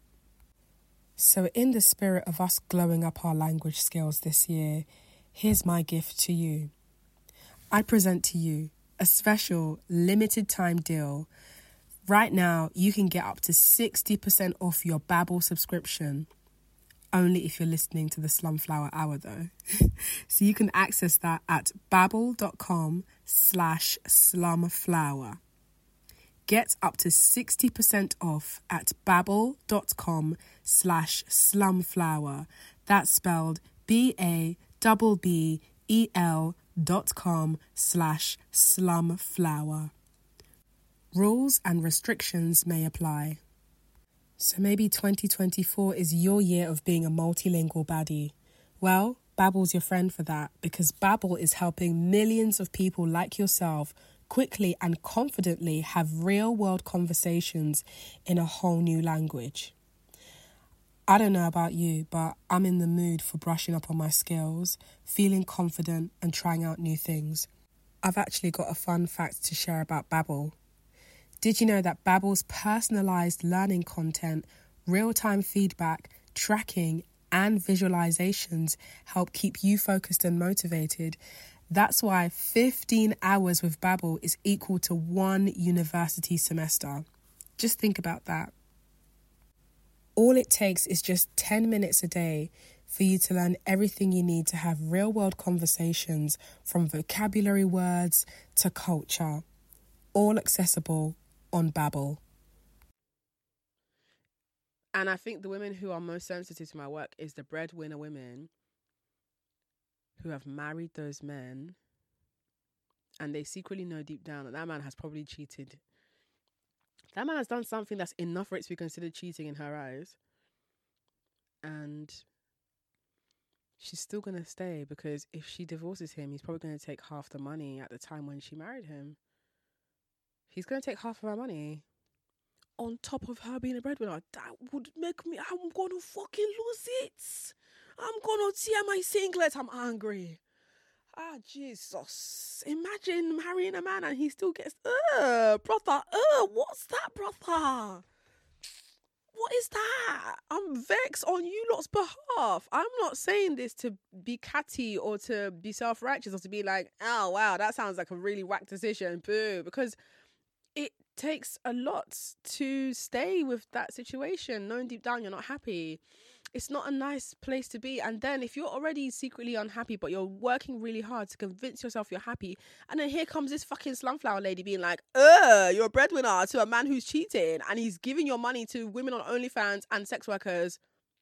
So in the spirit of us glowing up our language skills this year, here's my gift to you. I present to you a special limited time deal. Right now, you can get up to sixty percent off your Babbel subscription. Only if you're listening to the Slumflower Hour, though. So you can access that at babbel.com slash slumflower. Get up to sixty percent off at babbel.com slash slumflower. That's spelled B A B B E L dot com slash slumflower. Rules and restrictions may apply. So maybe twenty twenty-four is your year of being a multilingual baddie. Well, Babbel's your friend for that, because Babbel is helping millions of people like yourself quickly and confidently have real-world conversations in a whole new language. I don't know about you, but I'm in the mood for brushing up on my skills, feeling confident and trying out new things. I've actually got a fun fact to share about Babbel. Did you know that Babbel's personalised learning content, real-time feedback, tracking and visualizations help keep you focused and motivated? That's why fifteen hours with Babbel is equal to one university semester. Just think about that. All it takes is just ten minutes a day for you to learn everything you need to have real-world conversations, from vocabulary words to culture, all accessible on Babbel. And I think the women who are most sensitive to my work is the breadwinner women who have married those men, and they secretly know deep down that that man has probably cheated. That man has done something that's enough for it to be considered cheating in her eyes. And she's still going to stay, because if she divorces him, he's probably going to take half the money at the time when she married him. He's going to take half of her money. On top of her being a breadwinner. That would make me, I'm going to fucking lose it. I'm going to tear my singlet. I'm angry. Ah, Jesus. Imagine marrying a man and he still gets, uh, brother, uh, what's that, brother? What is that? I'm vexed on you lot's behalf. I'm not saying this to be catty or to be self-righteous or to be like, oh, wow, that sounds like a really whack decision. Boo. Because it takes a lot to stay with that situation, knowing deep down you're not happy. It's not a nice place to be. And then if you're already secretly unhappy, but you're working really hard to convince yourself you're happy, and then here comes this fucking slumflower lady being like, uh, you're a breadwinner to a man who's cheating, and he's giving your money to women on OnlyFans and sex workers,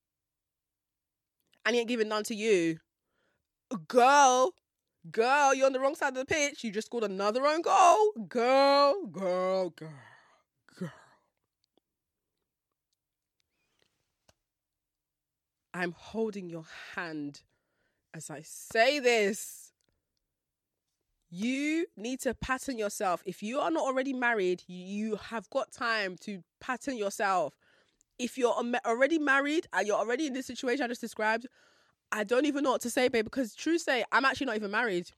and he ain't giving none to you. Girl, girl, you're on the wrong side of the pitch. You just scored another own goal. Girl, girl, girl, girl. I'm holding your hand as I say this. You need to pattern yourself. If you are not already married, you have got time to pattern yourself. If you're already married and you're already in this situation I just described, I don't even know what to say, babe, because true say, I'm actually not even married.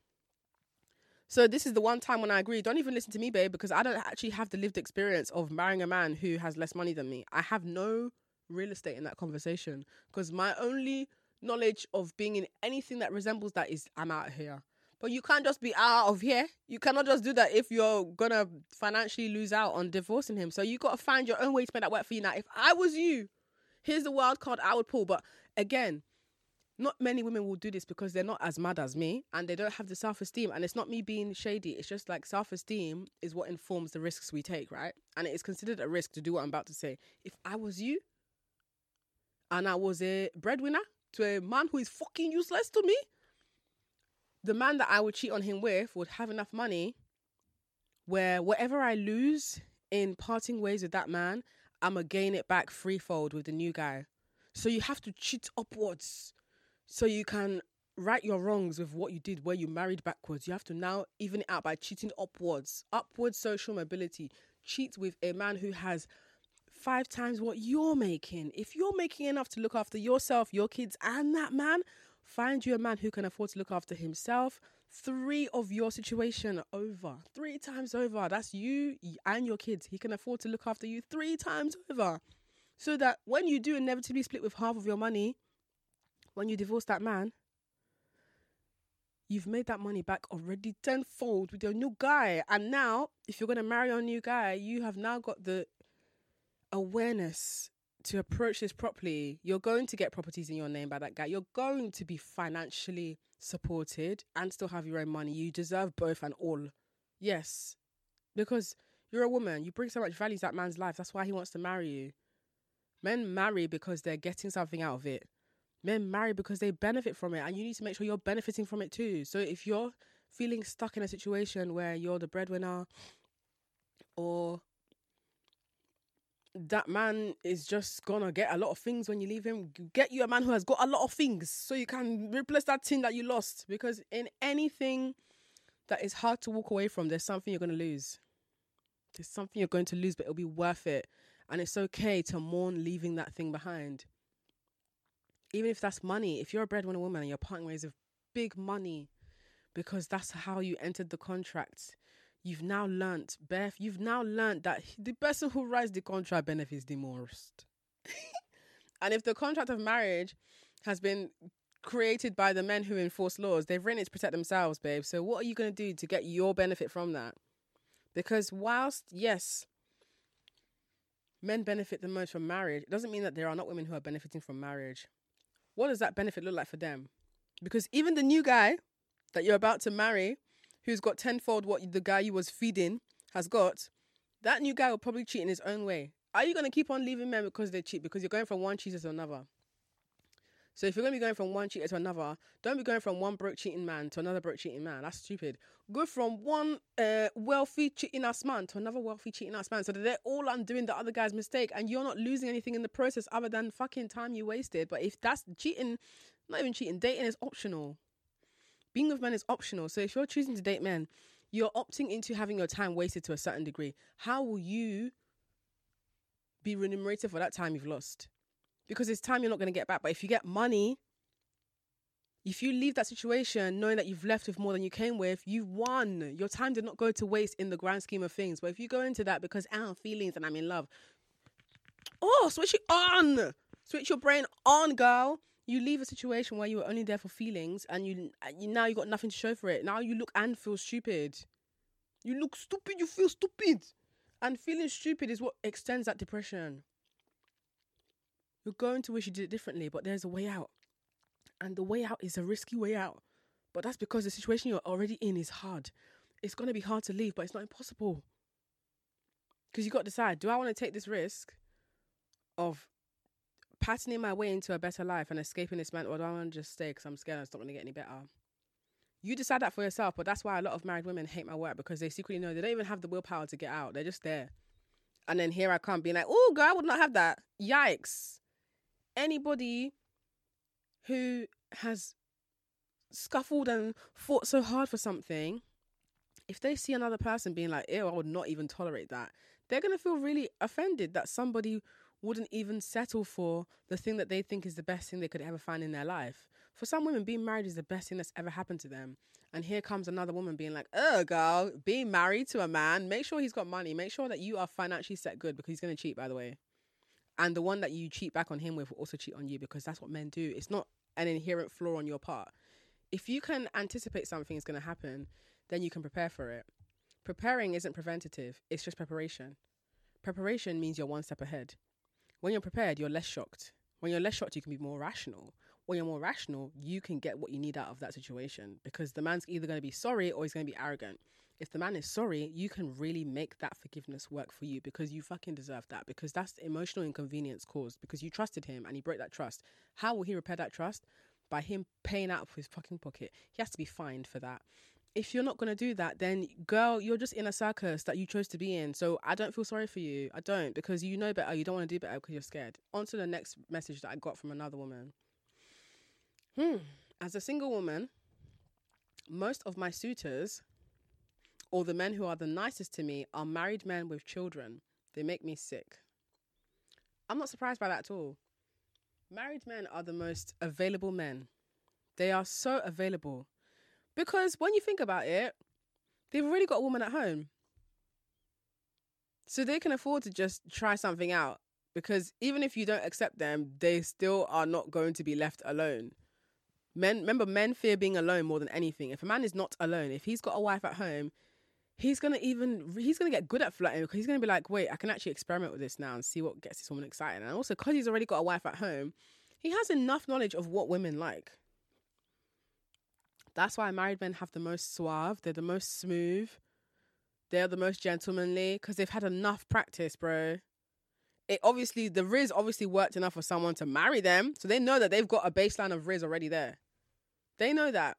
So this is the one time when I agree. Don't even listen to me, babe, because I don't actually have the lived experience of marrying a man who has less money than me. I have no real estate in that conversation because my only knowledge of being in anything that resembles that is I'm out here. But you can't just be out of here. You cannot just do that if you're gonna financially lose out on divorcing him. So you got to find your own way to make that work for you. Now, if I was you, here's the wild card I would pull. But again, not many women will do this because they're not as mad as me and they don't have the self-esteem. And it's not me being shady. It's just like self-esteem is what informs the risks we take, right? And it is considered a risk to do what I'm about to say. If I was you, and I was a breadwinner to a man who is fucking useless to me, the man that I would cheat on him with would have enough money where whatever I lose in parting ways with that man, I'm going to gain it back threefold with the new guy. So you have to cheat upwards so you can right your wrongs with what you did where you married backwards. You have to now even it out by cheating upwards. Upward social mobility. Cheat with a man who has five times what you're making. If you're making enough to look after yourself, your kids, and that man, find you a man who can afford to look after himself. Three of your situation over. Three times over. That's you and your kids. He can afford to look after you three times over. So that when you do inevitably split with half of your money, when you divorce that man, you've made that money back already tenfold with your new guy. And now, if you're going to marry your new guy, you have now got the awareness to approach this properly. You're going to get properties in your name by that guy. You're going to be financially supported and still have your own money. You deserve both and all. Yes. Because you're a woman. You bring so much value to that man's life. That's why he wants to marry you. Men marry because they're getting something out of it. Men marry because they benefit from it. And you need to make sure you're benefiting from it too. So if you're feeling stuck in a situation where you're the breadwinner or that man is just gonna get a lot of things when you leave him, get you a man who has got a lot of things so you can replace that thing that you lost. Because in anything that is hard to walk away from, there's something you're going to lose. There's something you're going to lose, but it'll be worth it. And it's okay to mourn leaving that thing behind. Even if that's money. If you're a breadwinner woman and you're parting ways with big money because that's how you entered the contract, You've now learnt, Beth, you've now learnt that the person who writes the contract benefits the most. And if the contract of marriage has been created by the men who enforce laws, they've written it to protect themselves, babe. So what are you going to do to get your benefit from that? Because whilst, yes, men benefit the most from marriage, it doesn't mean that there are not women who are benefiting from marriage. What does that benefit look like for them? Because even the new guy that you're about to marry, who's got tenfold what the guy you was feeding has got, that new guy will probably cheat in his own way. Are you going to keep on leaving men because they cheat? Because you're going from one cheater to another. So if you're going to be going from one cheater to another, don't be going from one broke cheating man to another broke cheating man. That's stupid. Go from one uh, wealthy cheating ass man to another wealthy cheating ass man so that they're all undoing the other guy's mistake and you're not losing anything in the process other than fucking time you wasted. But if that's cheating, not even cheating, dating is optional. Being with men is optional. So if you're choosing to date men, you're opting into having your time wasted to a certain degree. How will you be remunerated for that time you've lost? Because it's time you're not going to get back. But if you get money, If you leave that situation knowing that you've left with more than you came with, you've won. Your time did not go to waste in the grand scheme of things. But if you go into that because I have feelings and I'm in love, oh, switch it on. Switch your brain on, girl. You leave a situation where you were only there for feelings and you, you now you got nothing to show for it. Now you look and feel stupid. You look stupid, you feel stupid. And feeling stupid is what extends that depression. You're going to wish you did it differently, but there's a way out. And the way out is a risky way out. But that's because the situation you're already in is hard. It's going to be hard to leave, but it's not impossible. Because you got to decide, do I want to take this risk of patterning my way into a better life and escaping this man, or do I want to just stay because I'm scared it's not going to get any better? You decide that for yourself, but that's why a lot of married women hate my work, because they secretly know they don't even have the willpower to get out. They're just there. And then here I come being like, oh, girl, I would not have that. Yikes. Anybody who has scuffled and fought so hard for something, if they see another person being like, ew, I would not even tolerate that, they're going to feel really offended that somebody wouldn't even settle for the thing that they think is the best thing they could ever find in their life. For some women, being married is the best thing that's ever happened to them. And here comes another woman being like, oh, girl, being married to a man, make sure he's got money. Make sure that you are financially set good, because he's going to cheat, by the way. And the one that you cheat back on him with will also cheat on you, because that's what men do. It's not an inherent flaw on your part. If you can anticipate something is going to happen, then you can prepare for it. Preparing isn't preventative. It's just preparation. Preparation means you're one step ahead. When you're prepared, you're less shocked. When you're less shocked, you can be more rational. When you're more rational, you can get what you need out of that situation, because the man's either going to be sorry or he's going to be arrogant. If the man is sorry, you can really make that forgiveness work for you, because you fucking deserve that, because that's the emotional inconvenience caused because you trusted him and he broke that trust. How will he repair that trust? By him paying out of his fucking pocket. He has to be fined for that. If you're not going to do that, then girl, you're just in a circus that you chose to be in. So I don't feel sorry for you. I don't, because you know better. You don't want to do better because you're scared. On to the next message that I got from another woman. Hmm. As a single woman, most of my suitors, or the men who are the nicest to me, are married men with children. They make me sick. I'm not surprised by that at all. Married men are the most available men. They are so available. Because when you think about it, they've already got a woman at home. So they can afford to just try something out. Because even if you don't accept them, they still are not going to be left alone. Men, remember, men fear being alone more than anything. If a man is not alone, if he's got a wife at home, he's going to even, he's going to get good at flirting, because he's going to be like, wait, I can actually experiment with this now and see what gets this woman excited. And also, because he's already got a wife at home, he has enough knowledge of what women like. That's why married men have the most suave, they're the most smooth, they're the most gentlemanly, because they've had enough practice, bro. It obviously, the Riz obviously worked enough for someone to marry them, so they know that they've got a baseline of Riz already there. They know that.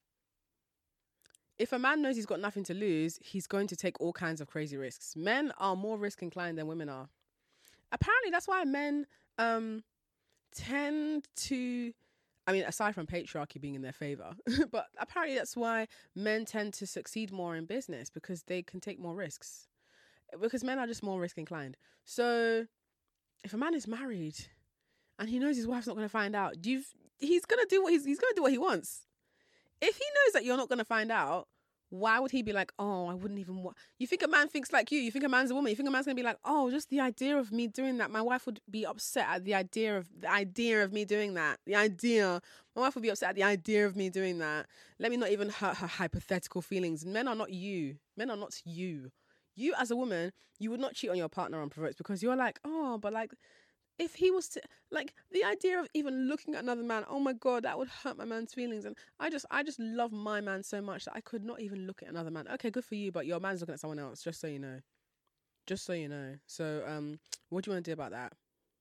If a man knows he's got nothing to lose, he's going to take all kinds of crazy risks. Men are more risk inclined than women are. Apparently, that's why men um, tend to... I mean, aside from patriarchy being in their favor, but apparently that's why men tend to succeed more in business, because they can take more risks. Because men are just more risk inclined. So if a man is married and he knows his wife's not going to find out, you've, he's going to do what he's, he's going to do what he wants. If he knows that you're not going to find out, why would he be like, oh, I wouldn't even want... You think a man thinks like you. You think a man's a woman. You think a man's going to be like, oh, just the idea of me doing that. My wife would be upset at the idea of the idea of me doing that. The idea. My wife would be upset at the idea of me doing that. Let me not even hurt her hypothetical feelings. Men are not you. Men are not you. You as a woman, you would not cheat on your partner unprovoked, because you're like, oh, but like... If he was to, like, the idea of even looking at another man, oh my God, that would hurt my man's feelings. And I just, I just love my man so much that I could not even look at another man. Okay, good for you, but your man's looking at someone else, just so you know. Just so you know. So, um, what do you want to do about that?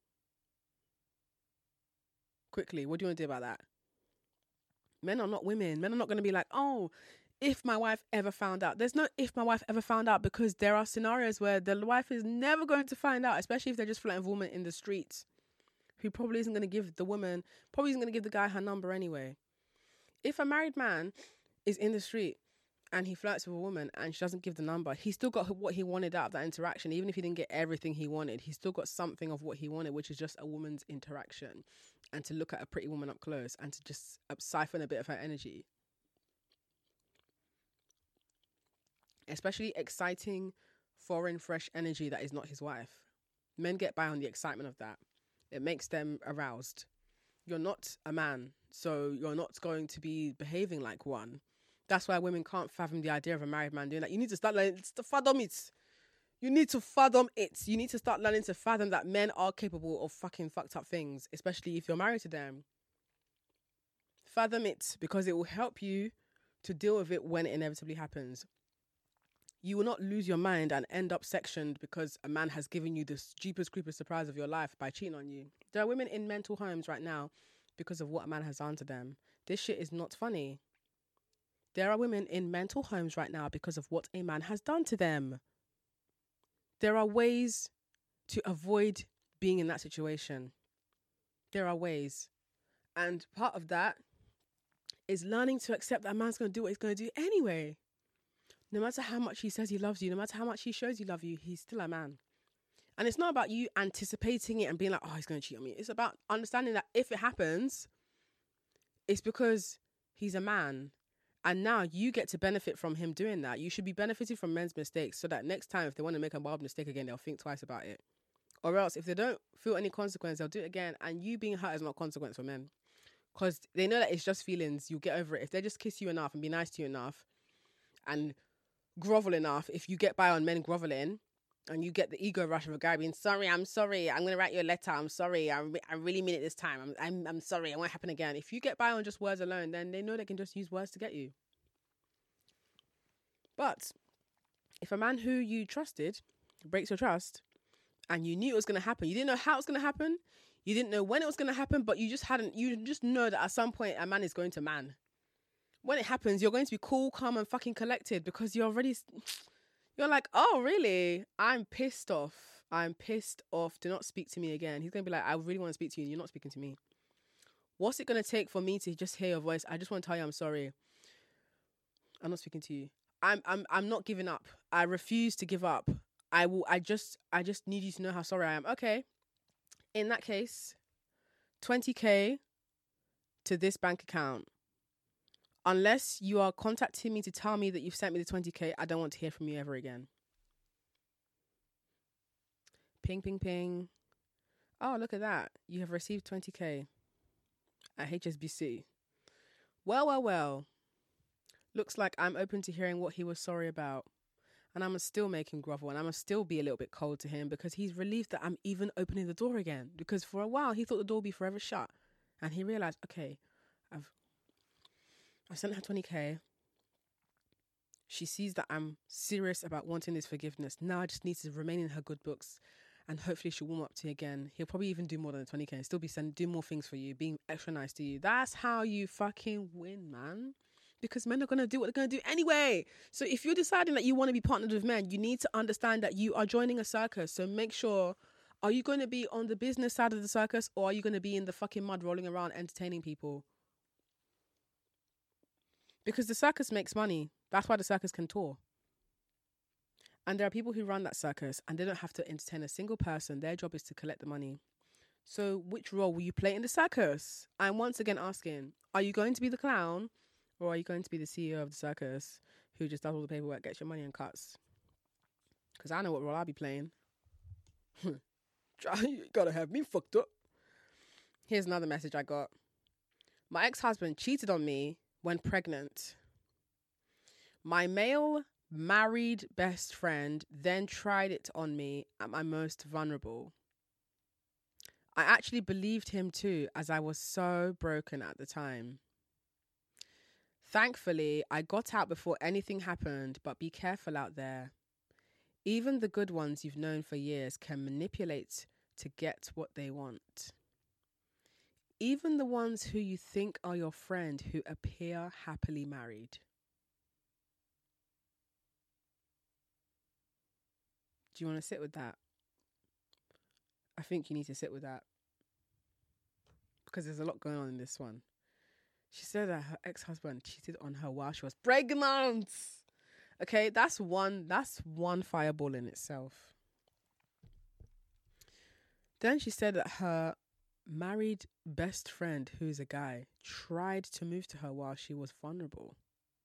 Quickly, what do you want to do about that? Men are not women. Men are not going to be like, oh, if my wife ever found out. There's no if my wife ever found out, because there are scenarios where the wife is never going to find out, especially if they're just flirting with a woman in the streets who probably isn't going to give the woman, probably isn't going to give the guy her number anyway. If a married man is in the street and he flirts with a woman and she doesn't give the number, he still got what he wanted out of that interaction. Even if he didn't get everything he wanted, he still got something of what he wanted, which is just a woman's interaction. and to look at a pretty woman up close and to just siphon a bit of her energy. Especially exciting, foreign, fresh energy that is not his wife. Men get by on the excitement of that. It makes them aroused. You're not a man, so you're not going to be behaving like one. That's why women can't fathom the idea of a married man doing that. You need to start learning to fathom it. You need to fathom it. You need to start learning to fathom that men are capable of fucking fucked up things, especially if you're married to them. Fathom it, because it will help you to deal with it when it inevitably happens. You will not lose your mind and end up sectioned because a man has given you the jeepers creepers surprise of your life by cheating on you. There are women in mental homes right now because of what a man has done to them. This shit is not funny. There are women in mental homes right now because of what a man has done to them. There are ways to avoid being in that situation. There are ways. And part of that is learning to accept that a man's going to do what he's going to do anyway. No matter how much he says he loves you, no matter how much he shows you love you, he's still a man. And it's not about you anticipating it and being like, oh, he's going to cheat on me. It's about understanding that if it happens, it's because he's a man. And now you get to benefit from him doing that. You should be benefiting from men's mistakes so that next time if they want to make a wild mistake again, they'll think twice about it. Or else if they don't feel any consequence, they'll do it again. And you being hurt is not consequence for men. Because they know that it's just feelings. You'll get over it. If they just kiss you enough and be nice to you enough and grovel enough, if you get by on men groveling and you get the ego rush of a guy being sorry, I'm sorry, I'm going to write you a letter, I'm sorry, I, re- I really mean it this time, I'm, I'm I'm sorry, it won't happen again. If you get by on just words alone, then they know they can just use words to get you. But if a man who you trusted breaks your trust and you knew it was going to happen, you didn't know how it was going to happen, you didn't know when it was going to happen, but you just hadn't, you just know that at some point a man is going to man. When it happens, you're going to be cool, calm, and fucking collected because you're already, you're like, oh, really? I'm pissed off. I'm pissed off. Do not speak to me again. He's going to be like, I really want to speak to you and you're not speaking to me. What's it going to take for me to just hear your voice? I just want to tell you I'm sorry. I'm not speaking to you. I'm I'm I'm not giving up. I refuse to give up. I will I just I just need you to know how sorry I am. Okay. In that case, twenty K to this bank account. Unless you are contacting me to tell me that you've sent me the twenty K, I don't want to hear from you ever again. Ping, ping, ping. Oh, look at that. You have received twenty K at H S B C. Well, well, well. Looks like I'm open to hearing what he was sorry about. And I'm still making grovel and I'm still be a little bit cold to him because he's relieved that I'm even opening the door again. Because for a while, he thought the door would be forever shut. And he realized, okay, I've I sent her twenty K. She sees that I'm serious about wanting this forgiveness. Now I just need to remain in her good books and hopefully she'll warm up to you again. He'll probably even do more than the twenty K and still be sending, do more things for you, being extra nice to you. That's how you fucking win, man. Because men are going to do what they're going to do anyway. So if you're deciding that you want to be partnered with men, you need to understand that you are joining a circus. So make sure, are you going to be on the business side of the circus or are you going to be in the fucking mud rolling around entertaining people? Because the circus makes money. That's why the circus can tour. And there are people who run that circus and they don't have to entertain a single person. Their job is to collect the money. So which role will you play in the circus? I'm once again asking, are you going to be the clown or are you going to be the C E O of the circus who just does all the paperwork, gets your money and cuts? Because I know what role I'll be playing. You gotta have me fucked up. Here's another message I got. My ex-husband cheated on me when pregnant. My male married best friend then tried it on me at my most vulnerable. I actually believed him too, as I was so broken at the time. Thankfully, I got out before anything happened, but be careful out there. Even the good ones you've known for years can manipulate to get what they want. Even the ones who you think are your friend who appear happily married. Do you want to sit with that? I think you need to sit with that. Because there's a lot going on in this one. She said that her ex-husband cheated on her while she was pregnant. Okay, that's one, that's one fireball in itself. Then she said that her married best friend, who's a guy, tried to move to her while she was vulnerable.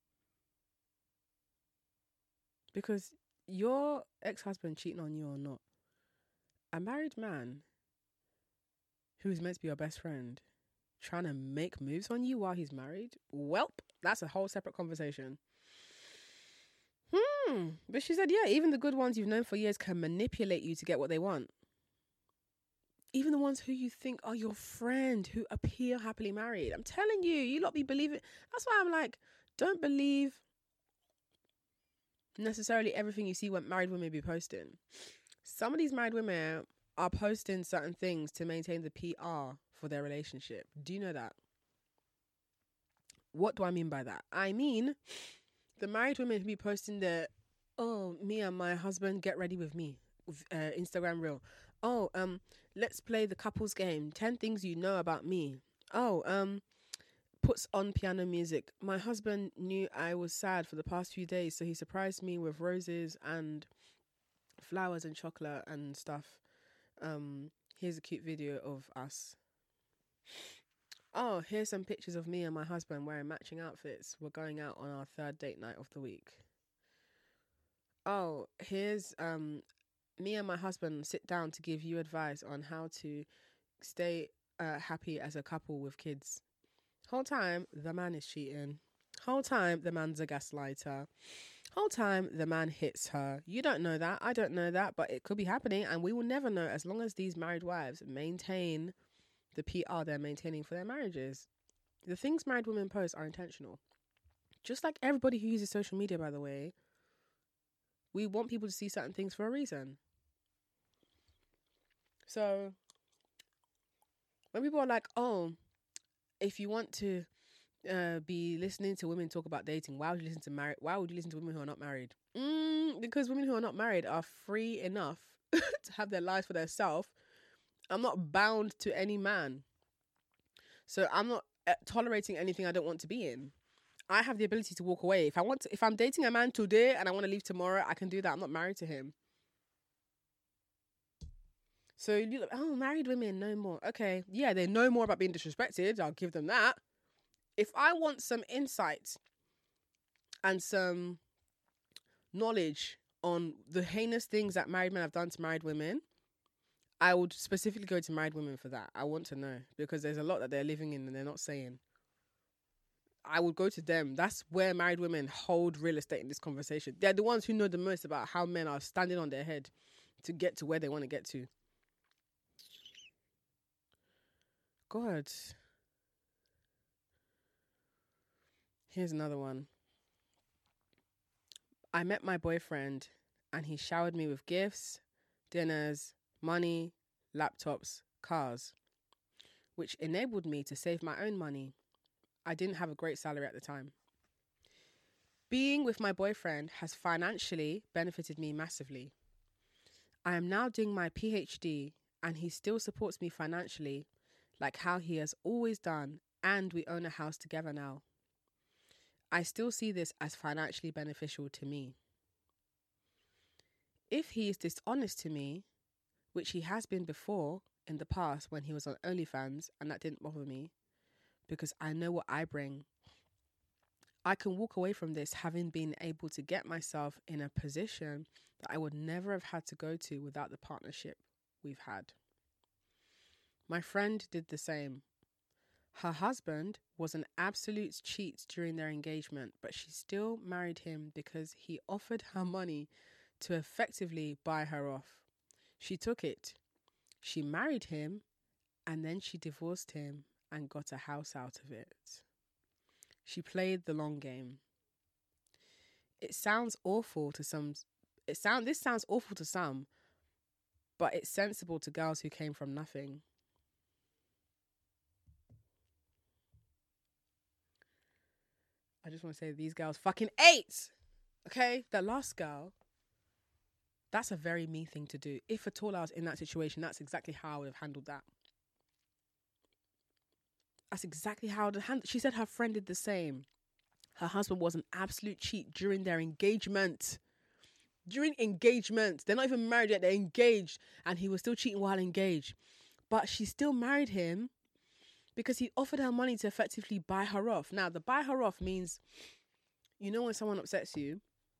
Because your ex-husband cheating on you or not, a married man who's meant to be your best friend trying to make moves on you while he's married, welp, that's a whole separate conversation. Hmm. But she said, yeah, even the good ones you've known for years can manipulate you to get what they want. Even the ones who you think are your friend, who appear happily married. I'm telling you, you lot be believing. That's why I'm like, don't believe necessarily everything you see when married women be posting. Some of these married women are posting certain things to maintain the P R for their relationship. Do you know that? What do I mean by that? I mean, the married women who be posting their, oh, me and my husband get ready with me, uh, Instagram reel. Oh, um, let's play the couples game. ten things you know about me. Oh, um, puts on piano music. My husband knew I was sad for the past few days, so he surprised me with roses and flowers and chocolate and stuff. Um, here's a cute video of us. Oh, here's some pictures of me and my husband wearing matching outfits. We're going out on our third date night of the week. Oh, here's um me and my husband sit down to give you advice on how to stay uh, happy as a couple with kids. Whole time, the man is cheating. Whole time, the man's a gaslighter. Whole time, the man hits her. You don't know that. I don't know that, but it could be happening, and we will never know as long as these married wives maintain the P R they're maintaining for their marriages. The things married women post are intentional. Just like everybody who uses social media, by the way, we want people to see certain things for a reason. So when people are like, oh, if you want to uh, be listening to women talk about dating, why would you listen to married? Why would you listen to women who are not married? Mm, because women who are not married are free enough to have their lives for themselves. I'm not bound to any man, so I'm not uh, tolerating anything I don't want to be in. I have the ability to walk away if I want to. If I'm dating a man today and I want to leave tomorrow, I can do that. I'm not married to him. So you like, oh, married women know more. Okay, yeah, they know more about being disrespected. I'll give them that. If I want some insight and some knowledge on the heinous things that married men have done to married women, I would specifically go to married women for that. I want to know, because there's a lot that they're living in and they're not saying. I would go to them. That's where married women hold real estate in this conversation. They're the ones who know the most about how men are standing on their head to get to where they want to get to. God. Here's another one. I met my boyfriend and he showered me with gifts, dinners, money, laptops, cars, which enabled me to save my own money. I didn't have a great salary at the time. Being with my boyfriend has financially benefited me massively. I am now doing my P H D and he still supports me financially, like how he has always done, and we own a house together now. I still see this as financially beneficial to me. If he is dishonest to me, which he has been before in the past when he was on OnlyFans, and that didn't bother me, because I know what I bring, I can walk away from this having been able to get myself in a position that I would never have had to go to without the partnership we've had. My friend did the same. Her husband was an absolute cheat during their engagement, but she still married him because he offered her money to effectively buy her off. She took it. She married him, and then she divorced him and got a house out of it. She played the long game. It sounds awful to some. It sound this sounds awful to some, but it's sensible to girls who came from nothing. I just want to say these girls fucking ate. Okay? That last girl, that's a very me thing to do. If at all I was in that situation, that's exactly how I would have handled that. That's exactly how I would have handled. She said her friend did the same. Her husband was an absolute cheat during their engagement. During engagement. They're not even married yet, they're engaged. And he was still cheating while engaged. but she still married him because he offered her money to effectively buy her off. Now, the buy her off means, you know, when someone upsets you,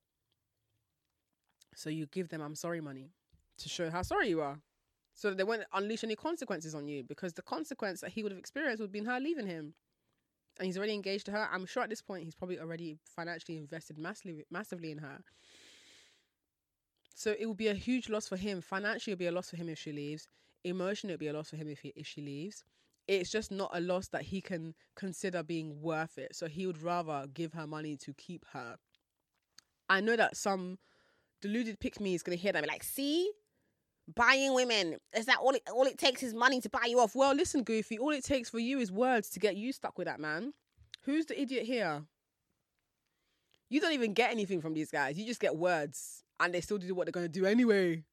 so you give them I'm sorry money to show how sorry you are, so that they won't unleash any consequences on you, because the consequence that he would have experienced would be in her leaving him. And he's already engaged to her. I'm sure at this point he's probably already financially invested massively, massively in her. So it will be a huge loss for him. Financially, it will be a loss for him if she leaves. Emotionally, it will be a loss for him if he, if she leaves. It's just not a loss that he can consider being worth it. So he would rather give her money to keep her. I know that some deluded pick-me is going to hear that and be like, see? Buying women. Is that all it, all it takes is money to buy you off? Well, listen, Goofy, all it takes for you is words to get you stuck with that man. Who's the idiot here? You don't even get anything from these guys. You just get words, and they still do what they're going to do anyway.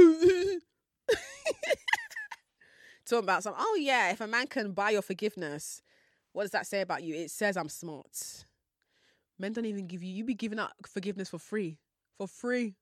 Talking about some, oh yeah, if a man can buy your forgiveness, what does that say about you? It says I'm smart. Men don't even give you, you be giving out forgiveness for free. For free.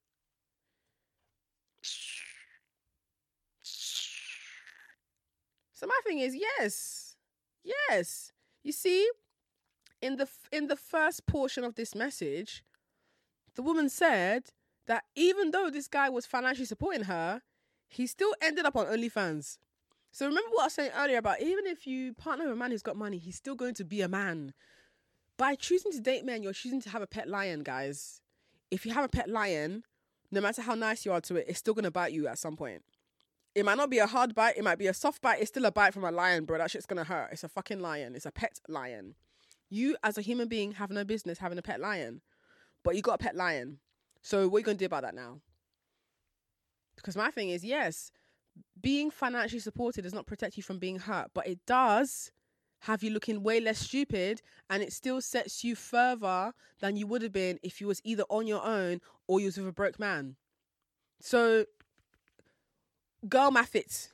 So my thing is, yes, yes. You see, in the in the first portion of this message, the woman said that even though this guy was financially supporting her, he still ended up on OnlyFans. So remember what I was saying earlier about even if you partner with a man who's got money, he's still going to be a man. By choosing to date men, you're choosing to have a pet lion, guys. If you have a pet lion, no matter how nice you are to it, it's still going to bite you at some point. It might not be a hard bite. It might be a soft bite. It's still a bite from a lion, bro. That shit's going to hurt. It's a fucking lion. It's a pet lion. You, as a human being, have no business having a pet lion. But you got a pet lion. So what are you going to do about that now? Because my thing is, yes, being financially supported does not protect you from being hurt. But it does have you looking way less stupid. And it still sets you further than you would have been if you was either on your own or you was with a broke man. So girl math it.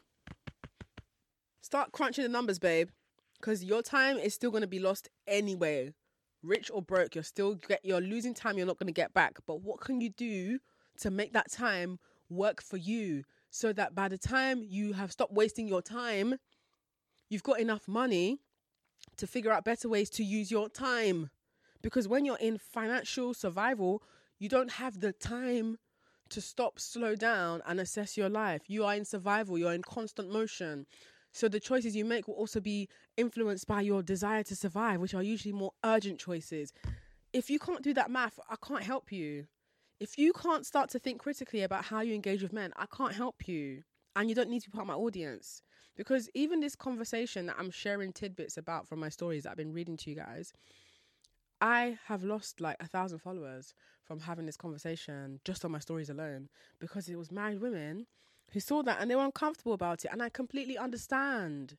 Start crunching the numbers, babe. Because your time is still going to be lost anyway. Rich or broke, you're still get you're losing time you're not going to get back. But what can you do to make that time work for you? So that by the time you have stopped wasting your time, you've got enough money to figure out better ways to use your time. Because when you're in financial survival, you don't have the time to stop, slow down and assess your life. You are in survival. You're in constant motion. So the choices you make will also be influenced by your desire to survive, which are usually more urgent choices. If you can't do that math, I can't help you. If you can't start to think critically about how you engage with men, I can't help you. And you don't need to be part of my audience. Because even this conversation that I'm sharing tidbits about from my stories that I've been reading to you guys, I have lost like a thousand followers from having this conversation just on my stories alone, because it was married women who saw that and they were uncomfortable about it. And I completely understand.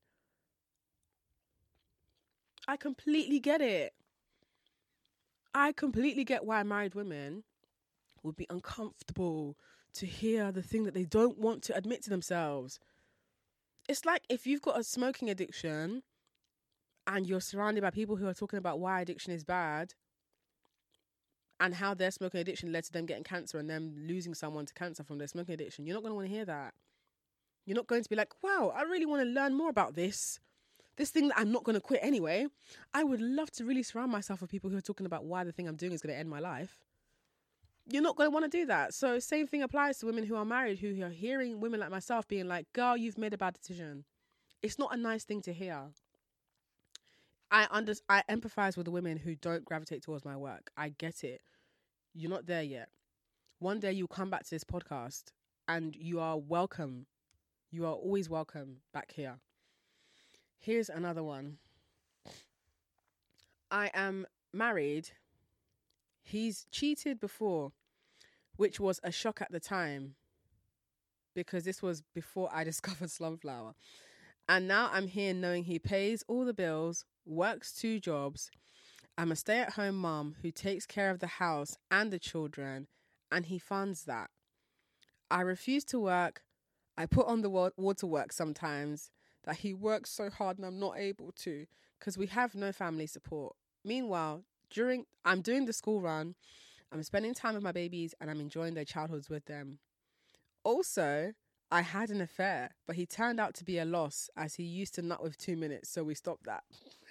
I completely get it. I completely get why married women would be uncomfortable to hear the thing that they don't want to admit to themselves. It's like if you've got a smoking addiction and you're surrounded by people who are talking about why addiction is bad and how their smoking addiction led to them getting cancer and them losing someone to cancer from their smoking addiction. You're not going to want to hear that. You're not going to be like, wow, I really want to learn more about this. This thing that I'm not going to quit anyway. I would love to really surround myself with people who are talking about why the thing I'm doing is going to end my life. You're not going to want to do that. So same thing applies to women who are married, who are hearing women like myself being like, girl, you've made a bad decision. It's not a nice thing to hear. I under, I empathize with the women who don't gravitate towards my work. I get it. You're not there yet. One day you'll come back to this podcast and you are welcome. You are always welcome back here. Here's another one. I am married. He's cheated before, which was a shock at the time because this was before I discovered Slumflower. And now I'm here knowing he pays all the bills, works two jobs. I'm a stay-at-home mom who takes care of the house and the children, and he funds that. I refuse to work. I put on the wa- waterwork sometimes that he works so hard and I'm not able to because we have no family support. Meanwhile, during I'm doing the school run, I'm spending time with my babies and I'm enjoying their childhoods with them. Also, I had an affair, but he turned out to be a loss as he used to nut with two minutes, so we stopped that.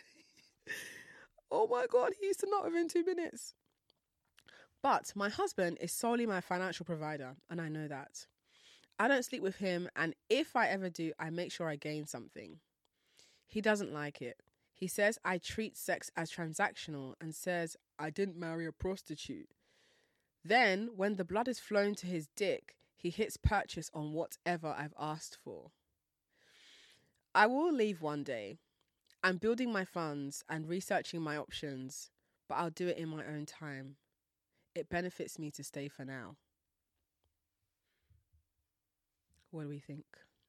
Oh my God, he used to nut within two minutes. But my husband is solely my financial provider, and I know that. I don't sleep with him, and if I ever do, I make sure I gain something. He doesn't like it. He says I treat sex as transactional and says I didn't marry a prostitute. Then, when the blood is flown to his dick, he hits purchase on whatever I've asked for. I will leave one day. I'm building my funds and researching my options, but I'll do it in my own time. It benefits me to stay for now. What do we think?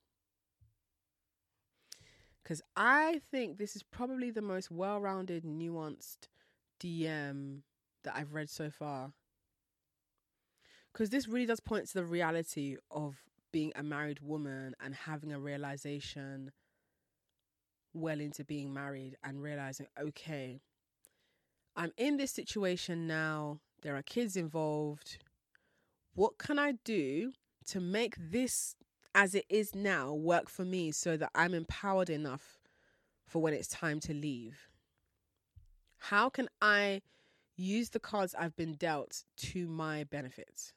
Because I think this is probably the most well-rounded, nuanced D M that I've read so far. Because this really does point to the reality of being a married woman and having a realization well into being married and realizing, okay, I'm in this situation now. There are kids involved. What can I do to make this as it is now work for me so that I'm empowered enough for when it's time to leave? How can I use the cards I've been dealt to my benefit?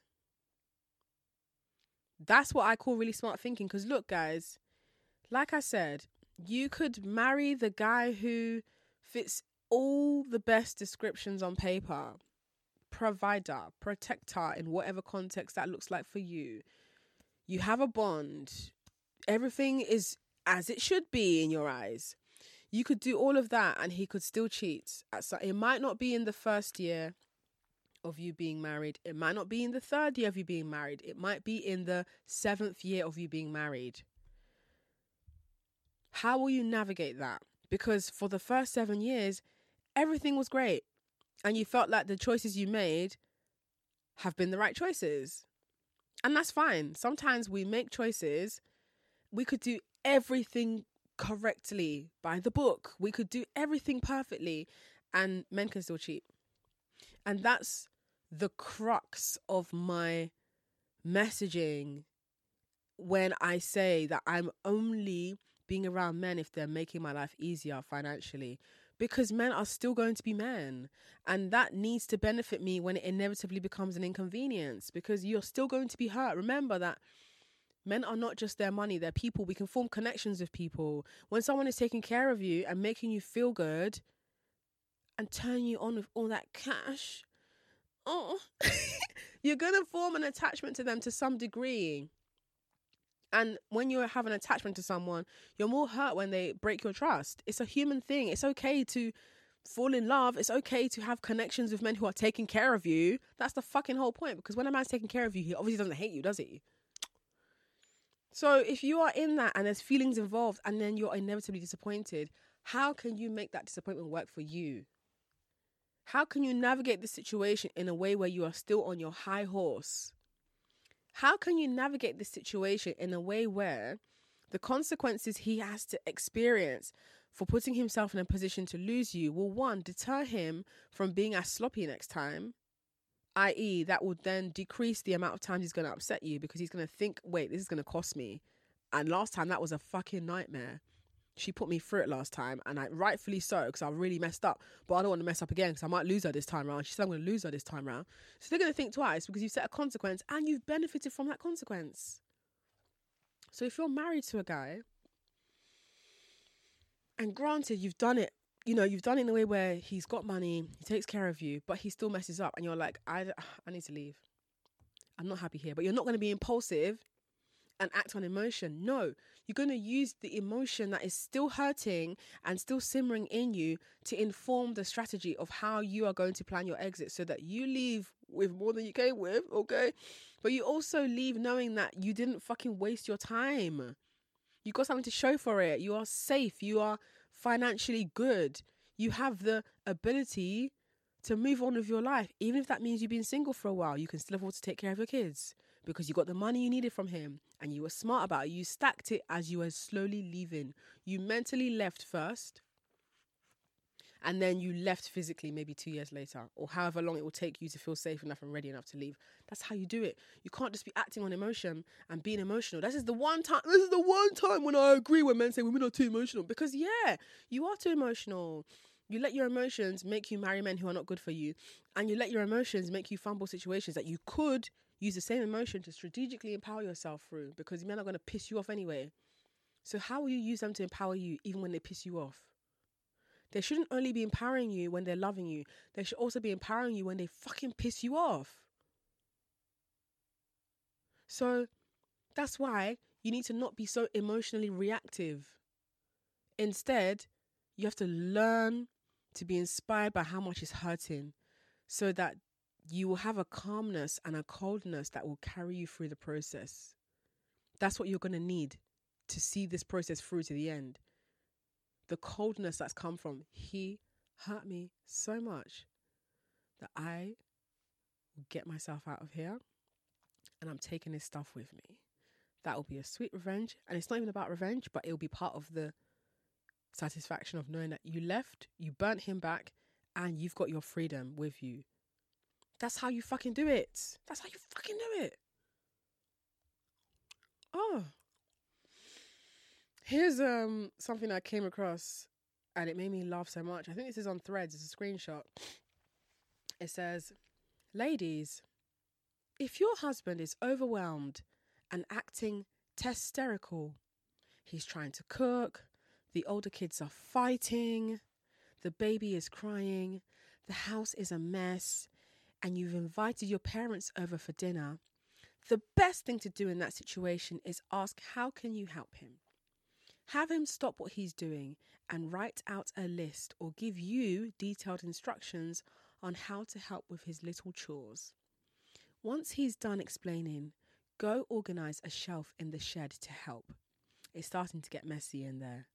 That's what I call really smart thinking. Because look, guys, like I said, you could marry the guy who fits all the best descriptions on paper. Provider, protector, in whatever context that looks like for you. You have a bond. Everything is as it should be in your eyes. You could do all of that and he could still cheat. It might not be in the first year of you being married. It might not be in the third year of you being married. It might be in the seventh year of you being married. How will you navigate that? Because for the first seven years, everything was great. And you felt like the choices you made have been the right choices. And that's fine. Sometimes we make choices. We could do everything correctly by the book. We could do everything perfectly and men can still cheat. And that's the crux of my messaging when I say that I'm only being around men if they're making my life easier financially. Because men are still going to be men. And that needs to benefit me when it inevitably becomes an inconvenience. Because you're still going to be hurt. Remember that men are not just their money. They're people. We can form connections with people. When someone is taking care of you and making you feel good and turn you on with all that cash, oh, you're going to form an attachment to them to some degree. And when you have an attachment to someone, you're more hurt when they break your trust. It's a human thing. It's okay to fall in love. It's okay to have connections with men who are taking care of you. That's the fucking whole point. Because when a man's taking care of you, he obviously doesn't hate you, does he? So if you are in that and there's feelings involved and then you're inevitably disappointed, how can you make that disappointment work for you? How can you navigate the situation in a way where you are still on your high horse? How can you navigate this situation in a way where the consequences he has to experience for putting himself in a position to lose you will, one, deter him from being as sloppy next time, that is that will then decrease the amount of times he's going to upset you because he's going to think, wait, this is going to cost me. And last time that was a fucking nightmare. She put me through it last time, and I rightfully so, because I really messed up. But I don't want to mess up again because I might lose her this time around. She said I'm going to lose her this time around. So they're going to think twice because you've set a consequence and you've benefited from that consequence. So if you're married to a guy, and granted you've done it, you know, you've done it in a way where he's got money, he takes care of you, but he still messes up, and you're like, I, I need to leave. I'm not happy here. But you're not going to be impulsive and act on emotion. No, you're going to use the emotion that is still hurting and still simmering in you to inform the strategy of how you are going to plan your exit so that you leave with more than you came with, okay? But you also leave knowing that you didn't fucking waste your time. You got something to show for it. You are safe. You are financially good. You have the ability to move on with your life. Even if that means you've been single for a while, you can still afford to take care of your kids because you got the money you needed from him and you were smart about it. You stacked it as you were slowly leaving. You mentally left first and then you left physically maybe two years later, or however long it will take you to feel safe enough and ready enough to leave. That's how you do it. You can't just be acting on emotion and being emotional. This is the one time, this is the one time when I agree when men say women are too emotional. Because yeah, you are too emotional. You let your emotions make you marry men who are not good for you. And you let your emotions make you fumble situations that you could use the same emotion to strategically empower yourself through, because men are going to piss you off anyway. So how will you use them to empower you even when they piss you off? They shouldn't only be empowering you when they're loving you. They should also be empowering you when they fucking piss you off. So that's why you need to not be so emotionally reactive. Instead, you have to learn to be inspired by how much it's hurting, so that you will have a calmness and a coldness that will carry you through the process. That's what you're going to need to see this process through to the end. The coldness that's come from, he hurt me so much that I will get myself out of here and I'm taking this stuff with me. That will be a sweet revenge. And it's not even about revenge, but it'll be part of the satisfaction of knowing that you left, you burnt him back, and you've got your freedom with you. That's how you fucking do it. That's how you fucking do it. Oh. Here's um something I came across and it made me laugh so much. I think this is on Threads. It's a screenshot. It says, ladies, if your husband is overwhelmed and acting hysterical, he's trying to cook, the older kids are fighting, the baby is crying, the house is a mess, and you've invited your parents over for dinner, the best thing to do in that situation is ask, how can you help him? Have him stop what he's doing and write out a list or give you detailed instructions on how to help with his little chores. Once he's done explaining, go organise a shelf in the shed to help. It's starting to get messy in there.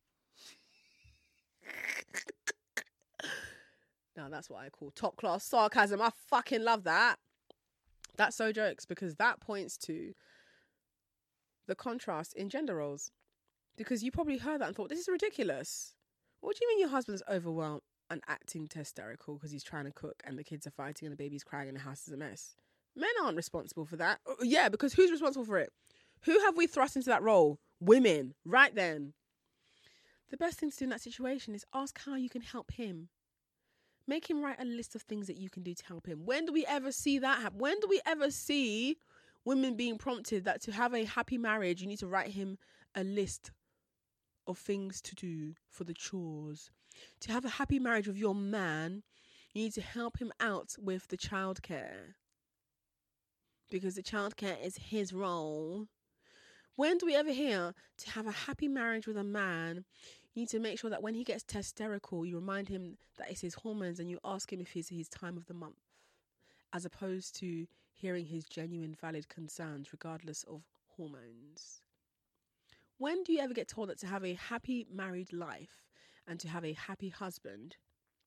Now that's what I call top class sarcasm. I fucking love that. That's so jokes, because that points to the contrast in gender roles. Because you probably heard that and thought, this is ridiculous. What do you mean your husband's overwhelmed and acting hysterical because he's trying to cook and the kids are fighting and the baby's crying and the house is a mess? Men aren't responsible for that. Yeah, because who's responsible for it? Who have we thrust into that role? Women. Right then. The best thing to do in that situation is ask how you can help him. Make him write a list of things that you can do to help him. When do we ever see that happen? When do we ever see women being prompted that to have a happy marriage, you need to write him a list of things to do for the chores? To have a happy marriage with your man, you need to help him out with the childcare, because the childcare is his role. When do we ever hear to have a happy marriage with a man, you need to make sure that when he gets hysterical, you remind him that it's his hormones and you ask him if it's his time of the month, as opposed to hearing his genuine, valid concerns regardless of hormones? When do you ever get told that to have a happy married life and to have a happy husband,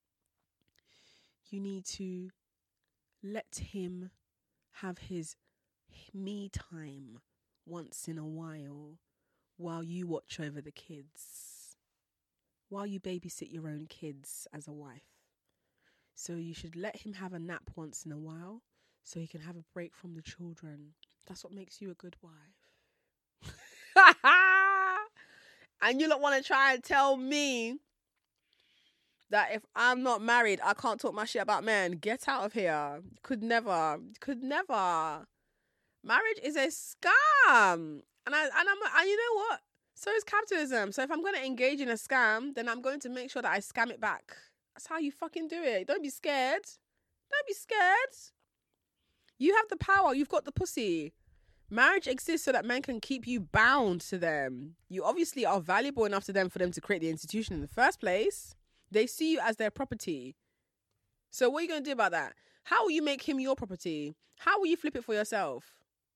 you need to let him have his me time once in a while while you watch over the kids, while you babysit your own kids as a wife? So you should let him have a nap once in a while so he can have a break from the children. That's what makes you a good wife. And you don't want to try and tell me that if I'm not married, I can't talk my shit about men. Get out of here. Could never. Could never. Marriage is a scam. And I and I'm and you know what? So is capitalism. So if I'm going to engage in a scam, then I'm going to make sure that I scam it back. That's how you fucking do it. Don't be scared. Don't be scared. You have the power. You've got the pussy. Marriage exists so that men can keep you bound to them. You obviously are valuable enough to them for them to create the institution in the first place. They see you as their property. So what are you going to do about that? How will you make him your property? How will you flip it for yourself?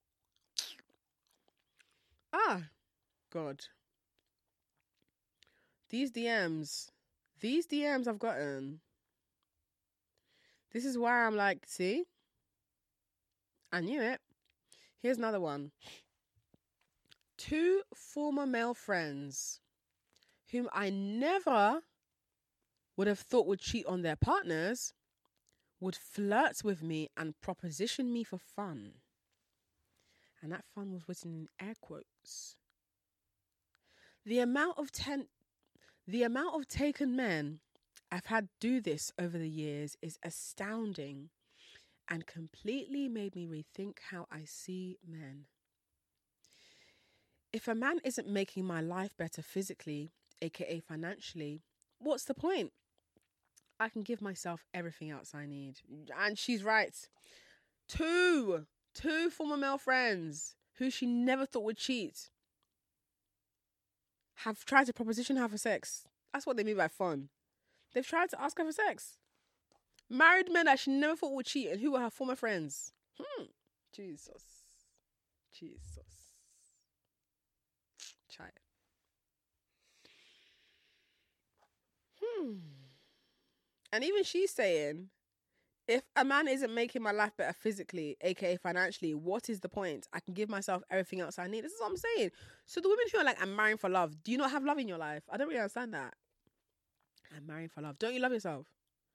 Ah, God. These D Ms. These D Ms I've gotten. This is why I'm like, see? I knew it. Here's another one. Two former male friends whom I never would have thought would cheat on their partners would flirt with me and proposition me for fun. And that fun was written in air quotes. The amount of ten, the amount of taken men I've had do this over the years is astounding and completely made me rethink how I see men. If a man isn't making my life better physically, aka financially, what's the point? I can give myself everything else I need. And she's right. Two, two former male friends who she never thought would cheat have tried to proposition her for sex. That's what they mean by fun. They've tried to ask her for sex. Married men that she never thought would cheat and who were her former friends. Hmm. Jesus. Jesus. Try it. Hmm. And even she's saying, if a man isn't making my life better physically, aka financially, what is the point? I can give myself everything else I need. This is what I'm saying. So the women who are like, I'm marrying for love, do you not have love in your life? I don't really understand that. I'm marrying for love. Don't you love yourself?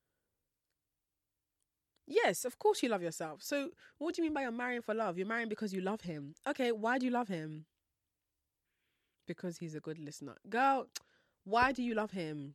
Yes, of course you love yourself. So what do you mean by you're marrying for love? You're marrying because you love him. Okay, why do you love him? Because he's a good listener. Girl, why do you love him?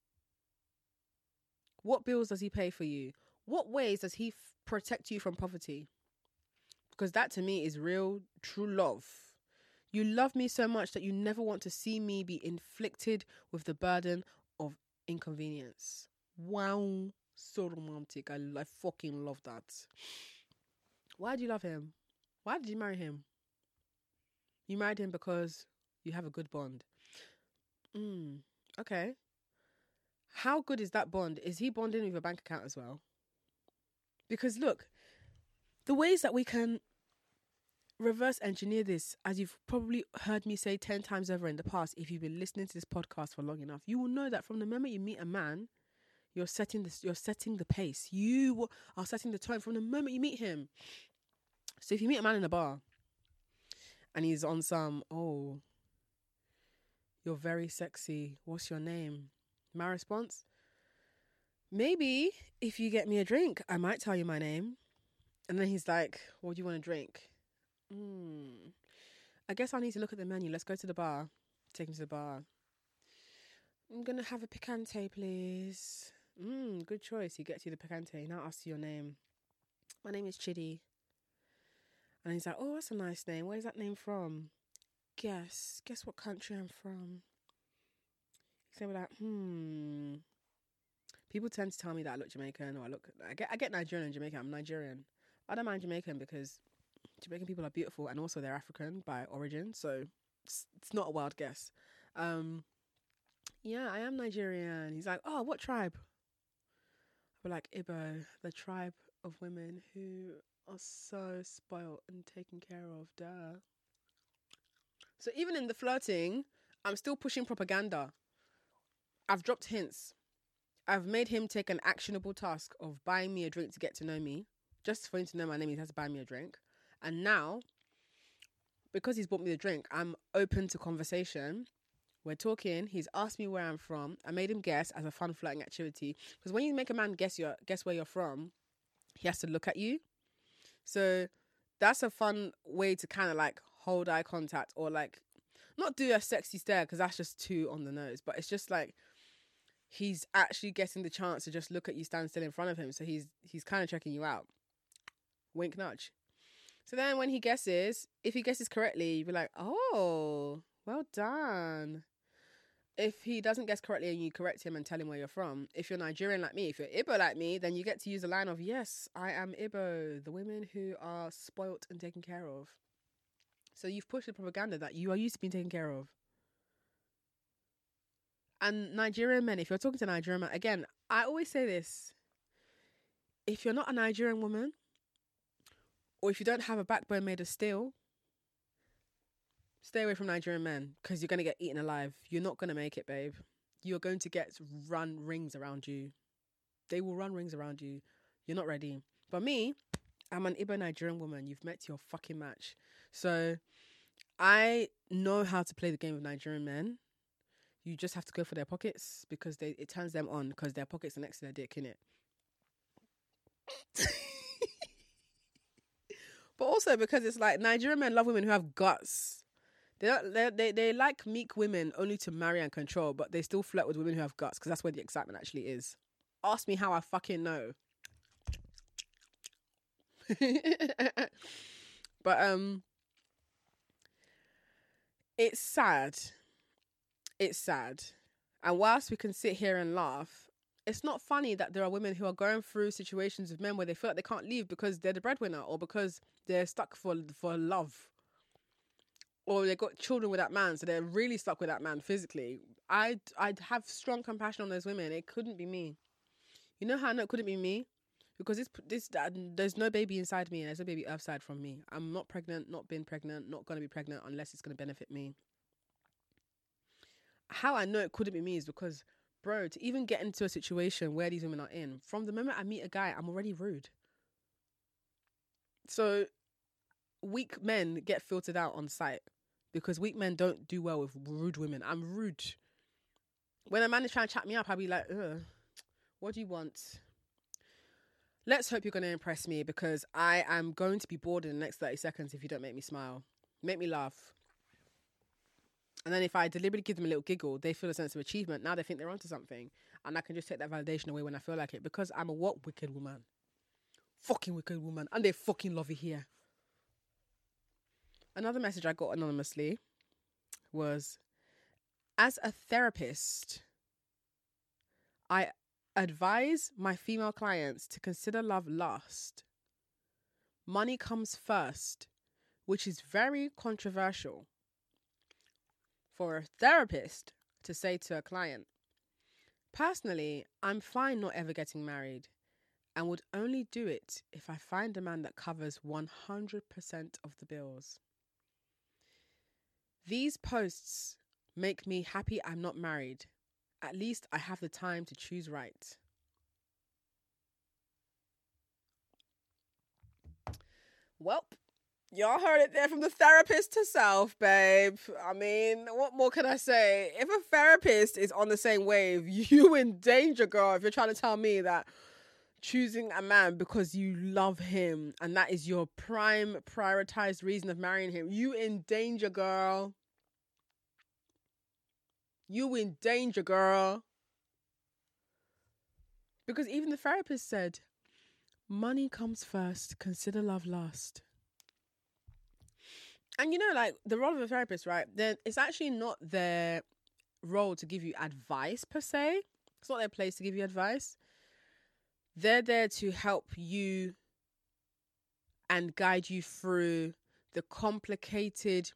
What bills does he pay for you? What ways does he f- protect you from poverty? Because that to me is real, true love. You love me so much that you never want to see me be inflicted with the burden of inconvenience. Wow. So romantic. I, I fucking love that. Why do you love him? Why did you marry him? You married him because you have a good bond. Mm, okay. How good is that bond? Is he bonding with your bank account as well? Because look, the ways that we can reverse engineer this, as you've probably heard me say ten times over in the past, if you've been listening to this podcast for long enough, you will know that from the moment you meet a man, you're setting this, you're setting the pace. You are setting the tone from the moment you meet him. So if you meet a man in a bar and he's on some, oh, you're very sexy, what's your name? My response, maybe if you get me a drink, I might tell you my name. And then he's like, what do you want to drink? Mm, I guess I need to look at the menu. Let's go to the bar. Take him to the bar. I'm going to have a picante, please. Mm, good choice. He gets you the picante. Now asks you your name. My name is Chidi. And he's like, oh, that's a nice name. Where's that name from? Guess. Guess what country I'm from. So we're like, hmm. People tend to tell me that I look Jamaican or I look, I get, I get Nigerian and Jamaican. I'm Nigerian. I don't mind Jamaican because Jamaican people are beautiful and also they're African by origin. So it's, it's not a wild guess. Um, yeah, I am Nigerian. He's like, oh, what tribe? We're like, Igbo, the tribe of women who are so spoiled and taken care of. Duh. So even in the flirting, I'm still pushing propaganda. I've dropped hints. I've made him take an actionable task of buying me a drink to get to know me. Just for him to know my name, he has to buy me a drink. And now, because he's bought me the drink, I'm open to conversation. We're talking. He's asked me where I'm from. I made him guess as a fun flirting activity. Because when you make a man guess your guess where you're from, he has to look at you. So that's a fun way to kind of like hold eye contact or like not do a sexy stare because that's just too on the nose. But it's just like he's actually getting the chance to just look at you stand still in front of him. So he's he's kind of checking you out. Wink nudge. So then when he guesses, if he guesses correctly, you'd be like, oh, well done. If he doesn't guess correctly and you correct him and tell him where you're from, if you're Nigerian like me, if you're Igbo like me, then you get to use the line of, yes, I am Igbo, the women who are spoilt and taken care of. So you've pushed the propaganda that you are used to being taken care of. And Nigerian men, if you're talking to Nigerian men, again, I always say this. If you're not a Nigerian woman, or if you don't have a backbone made of steel, stay away from Nigerian men because you're going to get eaten alive. You're not going to make it, babe. You're going to get run rings around you. They will run rings around you. You're not ready. But me, I'm an Igbo Nigerian woman. You've met your fucking match. So I know how to play the game of Nigerian men. you just have to go for their pockets because they it turns them on because their pockets are next to their dick, innit? But also because it's like Nigerian men love women who have guts. They don't, they they they like meek women only to marry and control, but they still flirt with women who have guts because that's where the excitement actually is. Ask me how I fucking know. But um, it's sad. It's sad. And whilst we can sit here and laugh, it's not funny that there are women who are going through situations with men where they feel like they can't leave because they're the breadwinner or because they're stuck for for love. Or they got children with that man, so they're really stuck with that man physically. I'd, I'd have strong compassion on those women. It couldn't be me. You know how I know it couldn't be me? Because this, this, uh, there's no baby inside me and there's no baby outside from me. I'm not pregnant, not been pregnant, not going to be pregnant unless it's going to benefit me. How I know it couldn't be me is because, bro, to even get into a situation where these women are in, from the moment I meet a guy, I'm already rude. So weak men get filtered out on sight because weak men don't do well with rude women. I'm rude. When a man is trying to chat me up, I'll be like, ugh, what do you want? Let's hope you're going to impress me because I am going to be bored in the next thirty seconds if you don't make me smile. Make me laugh. And then if I deliberately give them a little giggle, they feel a sense of achievement. Now they think they're onto something. And I can just take that validation away when I feel like it because I'm a what? Wicked woman. Fucking wicked woman. And they fucking love it here. Another message I got anonymously was, as a therapist, I advise my female clients to consider love last. Money comes first, which is very controversial for a therapist to say to a client. Personally, I'm fine not ever getting married and would only do it if I find a man that covers one hundred percent of the bills. These posts make me happy I'm not married. At least I have the time to choose right. Well, y'all heard it there from the therapist herself, babe. I mean, what more can I say? If a therapist is on the same wave, you in danger, girl. If you're trying to tell me that choosing a man because you love him and that is your prime prioritized reason of marrying him, you in danger, girl. You in danger, girl. Because even the therapist said, money comes first, consider love last. And you know, like, the role of a therapist, right? Then it's actually not their role to give you advice per se. It's not their place to give you advice. They're there to help you and guide you through the complicated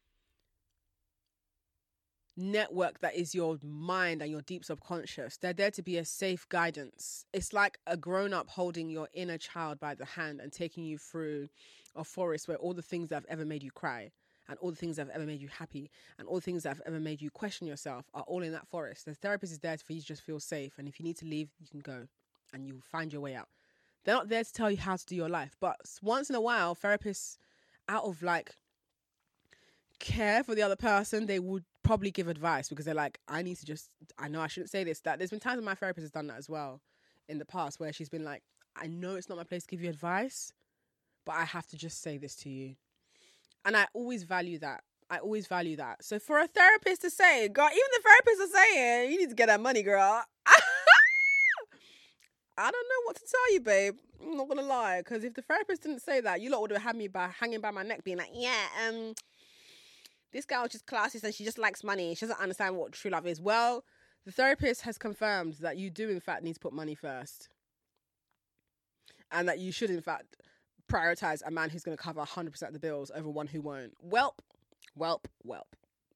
network that is your mind and your deep subconscious. They're there to be a safe guidance. It's like a grown-up holding your inner child by the hand and taking you through a forest where all the things that have ever made you cry and all the things that have ever made you happy and all the things that have ever made you question yourself are all in that forest. The therapist is there for you to just feel safe, and if you need to leave, you can go and you'll find your way out. They're not there to tell you how to do your life, but once in a while, therapists, out of like care for the other person, they would probably give advice because they're like, I need to just, I know I shouldn't say this. That there's been times when my therapist has done that as well in the past where she's been like, I know it's not my place to give you advice, but I have to just say this to you. And I always value that. I always value that. So for a therapist to say, girl, even the therapist is saying, you need to get that money, girl. I don't know what to tell you, babe. I'm not going to lie. Because if the therapist didn't say that, you lot would have had me by hanging by my neck being like, yeah, um, this girl's just classist and she just likes money. She doesn't understand what true love is. Well, the therapist has confirmed that you do, in fact, need to put money first. And that you should, in fact, prioritize a man who's going to cover one hundred percent of the bills over one who won't. Welp, welp, welp.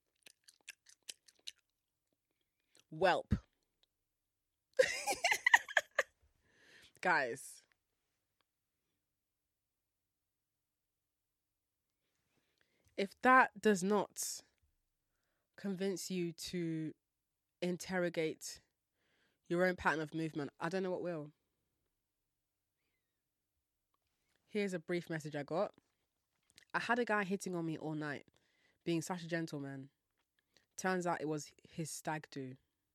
Welp. Guys. If that does not convince you to interrogate your own pattern of movement, I don't know what will. Here's a brief message I got. I had a guy hitting on me all night, being such a gentleman. Turns out it was his stag do.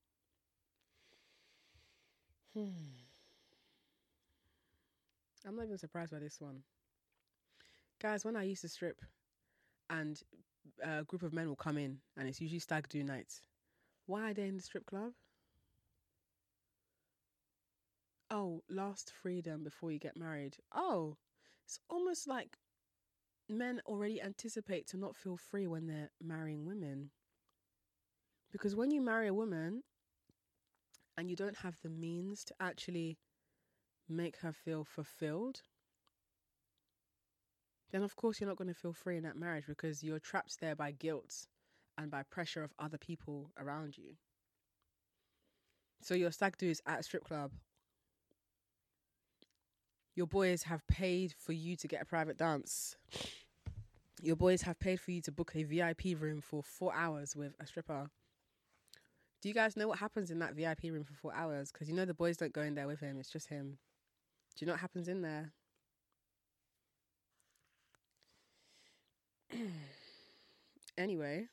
Hmm. I'm not even surprised by this one. Guys, when I used to strip and a group of men will come in and it's usually stag do nights, why are they in the strip club? Oh, last freedom before you get married. Oh, it's almost like men already anticipate to not feel free when they're marrying women. Because when you marry a woman and you don't have the means to actually make her feel fulfilled, then of course you're not going to feel free in that marriage because you're trapped there by guilt and by pressure of other people around you. So your stag do is at a strip club. Your boys have paid for you to get a private dance. Your boys have paid for you to book a V I P room for four hours with a stripper. Do you guys know what happens in that V I P room for four hours? Because you know the boys don't go in there with him. It's just him. Do you know what happens in there? Anyway,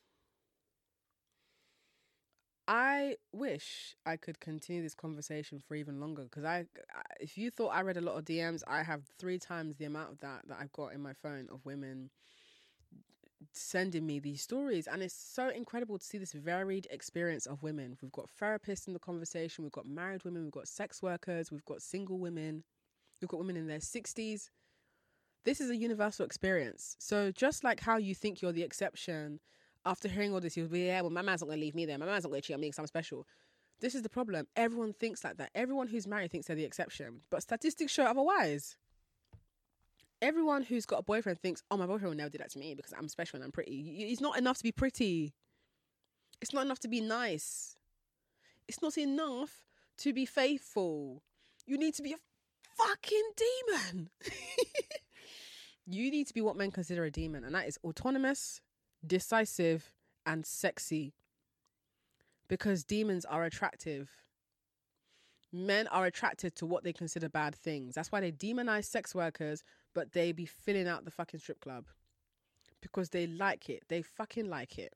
I wish I could continue this conversation for even longer because I, if you thought I read a lot of D Ms, I have three times the amount of that that I've got in my phone of women sending me these stories. And it's so incredible to see this varied experience of women. We've got therapists in the conversation, we've got married women, we've got sex workers, we've got single women, we've got women in their sixties. This is a universal experience. So just like how you think you're the exception, after hearing all this, you'll be, yeah, well, my man's not going to leave me there. My man's not going to cheat on me because I'm special. This is the problem. Everyone thinks like that. Everyone who's married thinks they're the exception. But statistics show otherwise. Everyone who's got a boyfriend thinks, oh, my boyfriend will never do that to me because I'm special and I'm pretty. It's not enough to be pretty. It's not enough to be nice. It's not enough to be faithful. You need to be a fucking demon. You need to be what men consider a demon, and that is autonomous, decisive, and sexy. Because demons are attractive. Men are attracted to what they consider bad things. That's why they demonize sex workers, but they be filling out the fucking strip club. Because they like it. They fucking like it.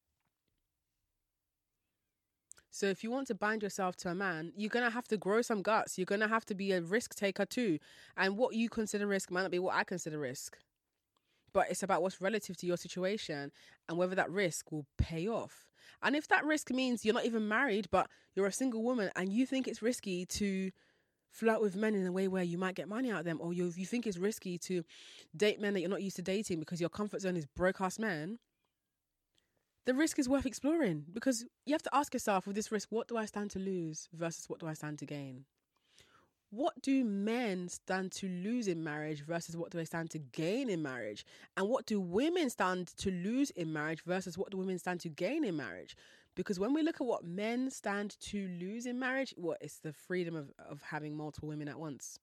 So if you want to bind yourself to a man, you're going to have to grow some guts. You're going to have to be a risk taker too. And what you consider risk might not be what I consider risk. But it's about what's relative to your situation and whether that risk will pay off. And if that risk means you're not even married, but you're a single woman and you think it's risky to flirt with men in a way where you might get money out of them, or you, you think it's risky to date men that you're not used to dating because your comfort zone is broke-ass men, the risk is worth exploring, because you have to ask yourself, with this risk, what do I stand to lose versus what do I stand to gain? What do men stand to lose in marriage versus what do they stand to gain in marriage? And what do women stand to lose in marriage versus what do women stand to gain in marriage? Because when we look at what men stand to lose in marriage, what it's the freedom of, of having multiple women at once.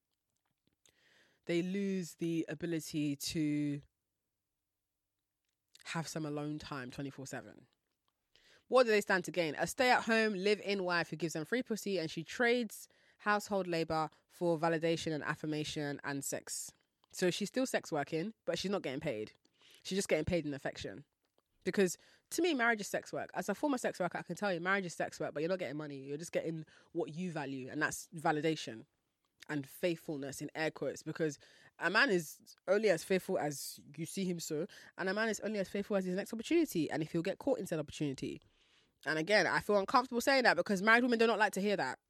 They lose the ability to have some alone time twenty-four seven. What do they stand to gain? A stay-at-home, live-in wife who gives them free pussy and she trades household labor for validation and affirmation and sex. So she's still sex working, but she's not getting paid. She's just getting paid in affection. Because to me, marriage is sex work. As a former sex worker, I can tell you marriage is sex work, but you're not getting money. You're just getting what you value, and that's validation and faithfulness in air quotes, because a man is only as faithful as you see him so, and a man is only as faithful as his next opportunity, and if he'll get caught in said opportunity. And again, I feel uncomfortable saying that because married women do not like to hear that.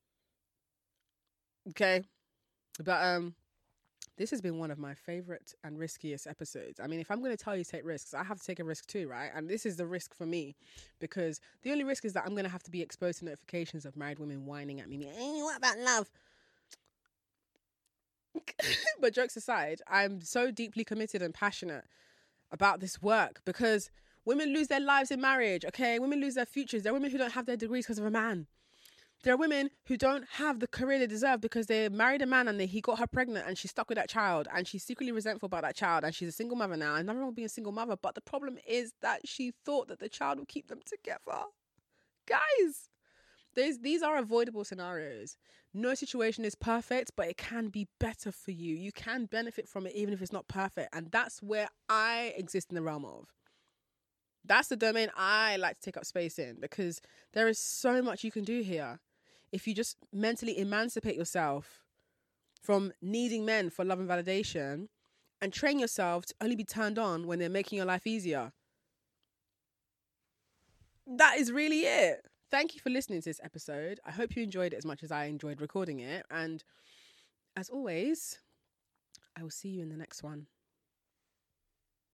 Okay? But um, this has been one of my favourite and riskiest episodes. I mean, if I'm going to tell you to take risks, I have to take a risk too, right? And this is the risk for me, because the only risk is that I'm going to have to be exposed to notifications of married women whining at me. Hey, what about love? But jokes aside, I'm so deeply committed and passionate about this work because women lose their lives in marriage, okay? Women lose their futures. There are women who don't have their degrees because of a man. There are women who don't have the career they deserve because they married a man and they, he got her pregnant and she's stuck with that child and she's secretly resentful about that child and she's a single mother now. And nothing wrong with being a single mother, but the problem is that she thought that the child would keep them together. Guys, These, these are avoidable scenarios. No situation is perfect, but it can be better for you. You can benefit from it even if it's not perfect. And that's where I exist in the realm of. That's the domain I like to take up space in, because there is so much you can do here. If you just mentally emancipate yourself from needing men for love and validation, and train yourself to only be turned on when they're making your life easier. That is really it. Thank you for listening to this episode. I hope you enjoyed it as much as I enjoyed recording it. And as always, I will see you in the next one.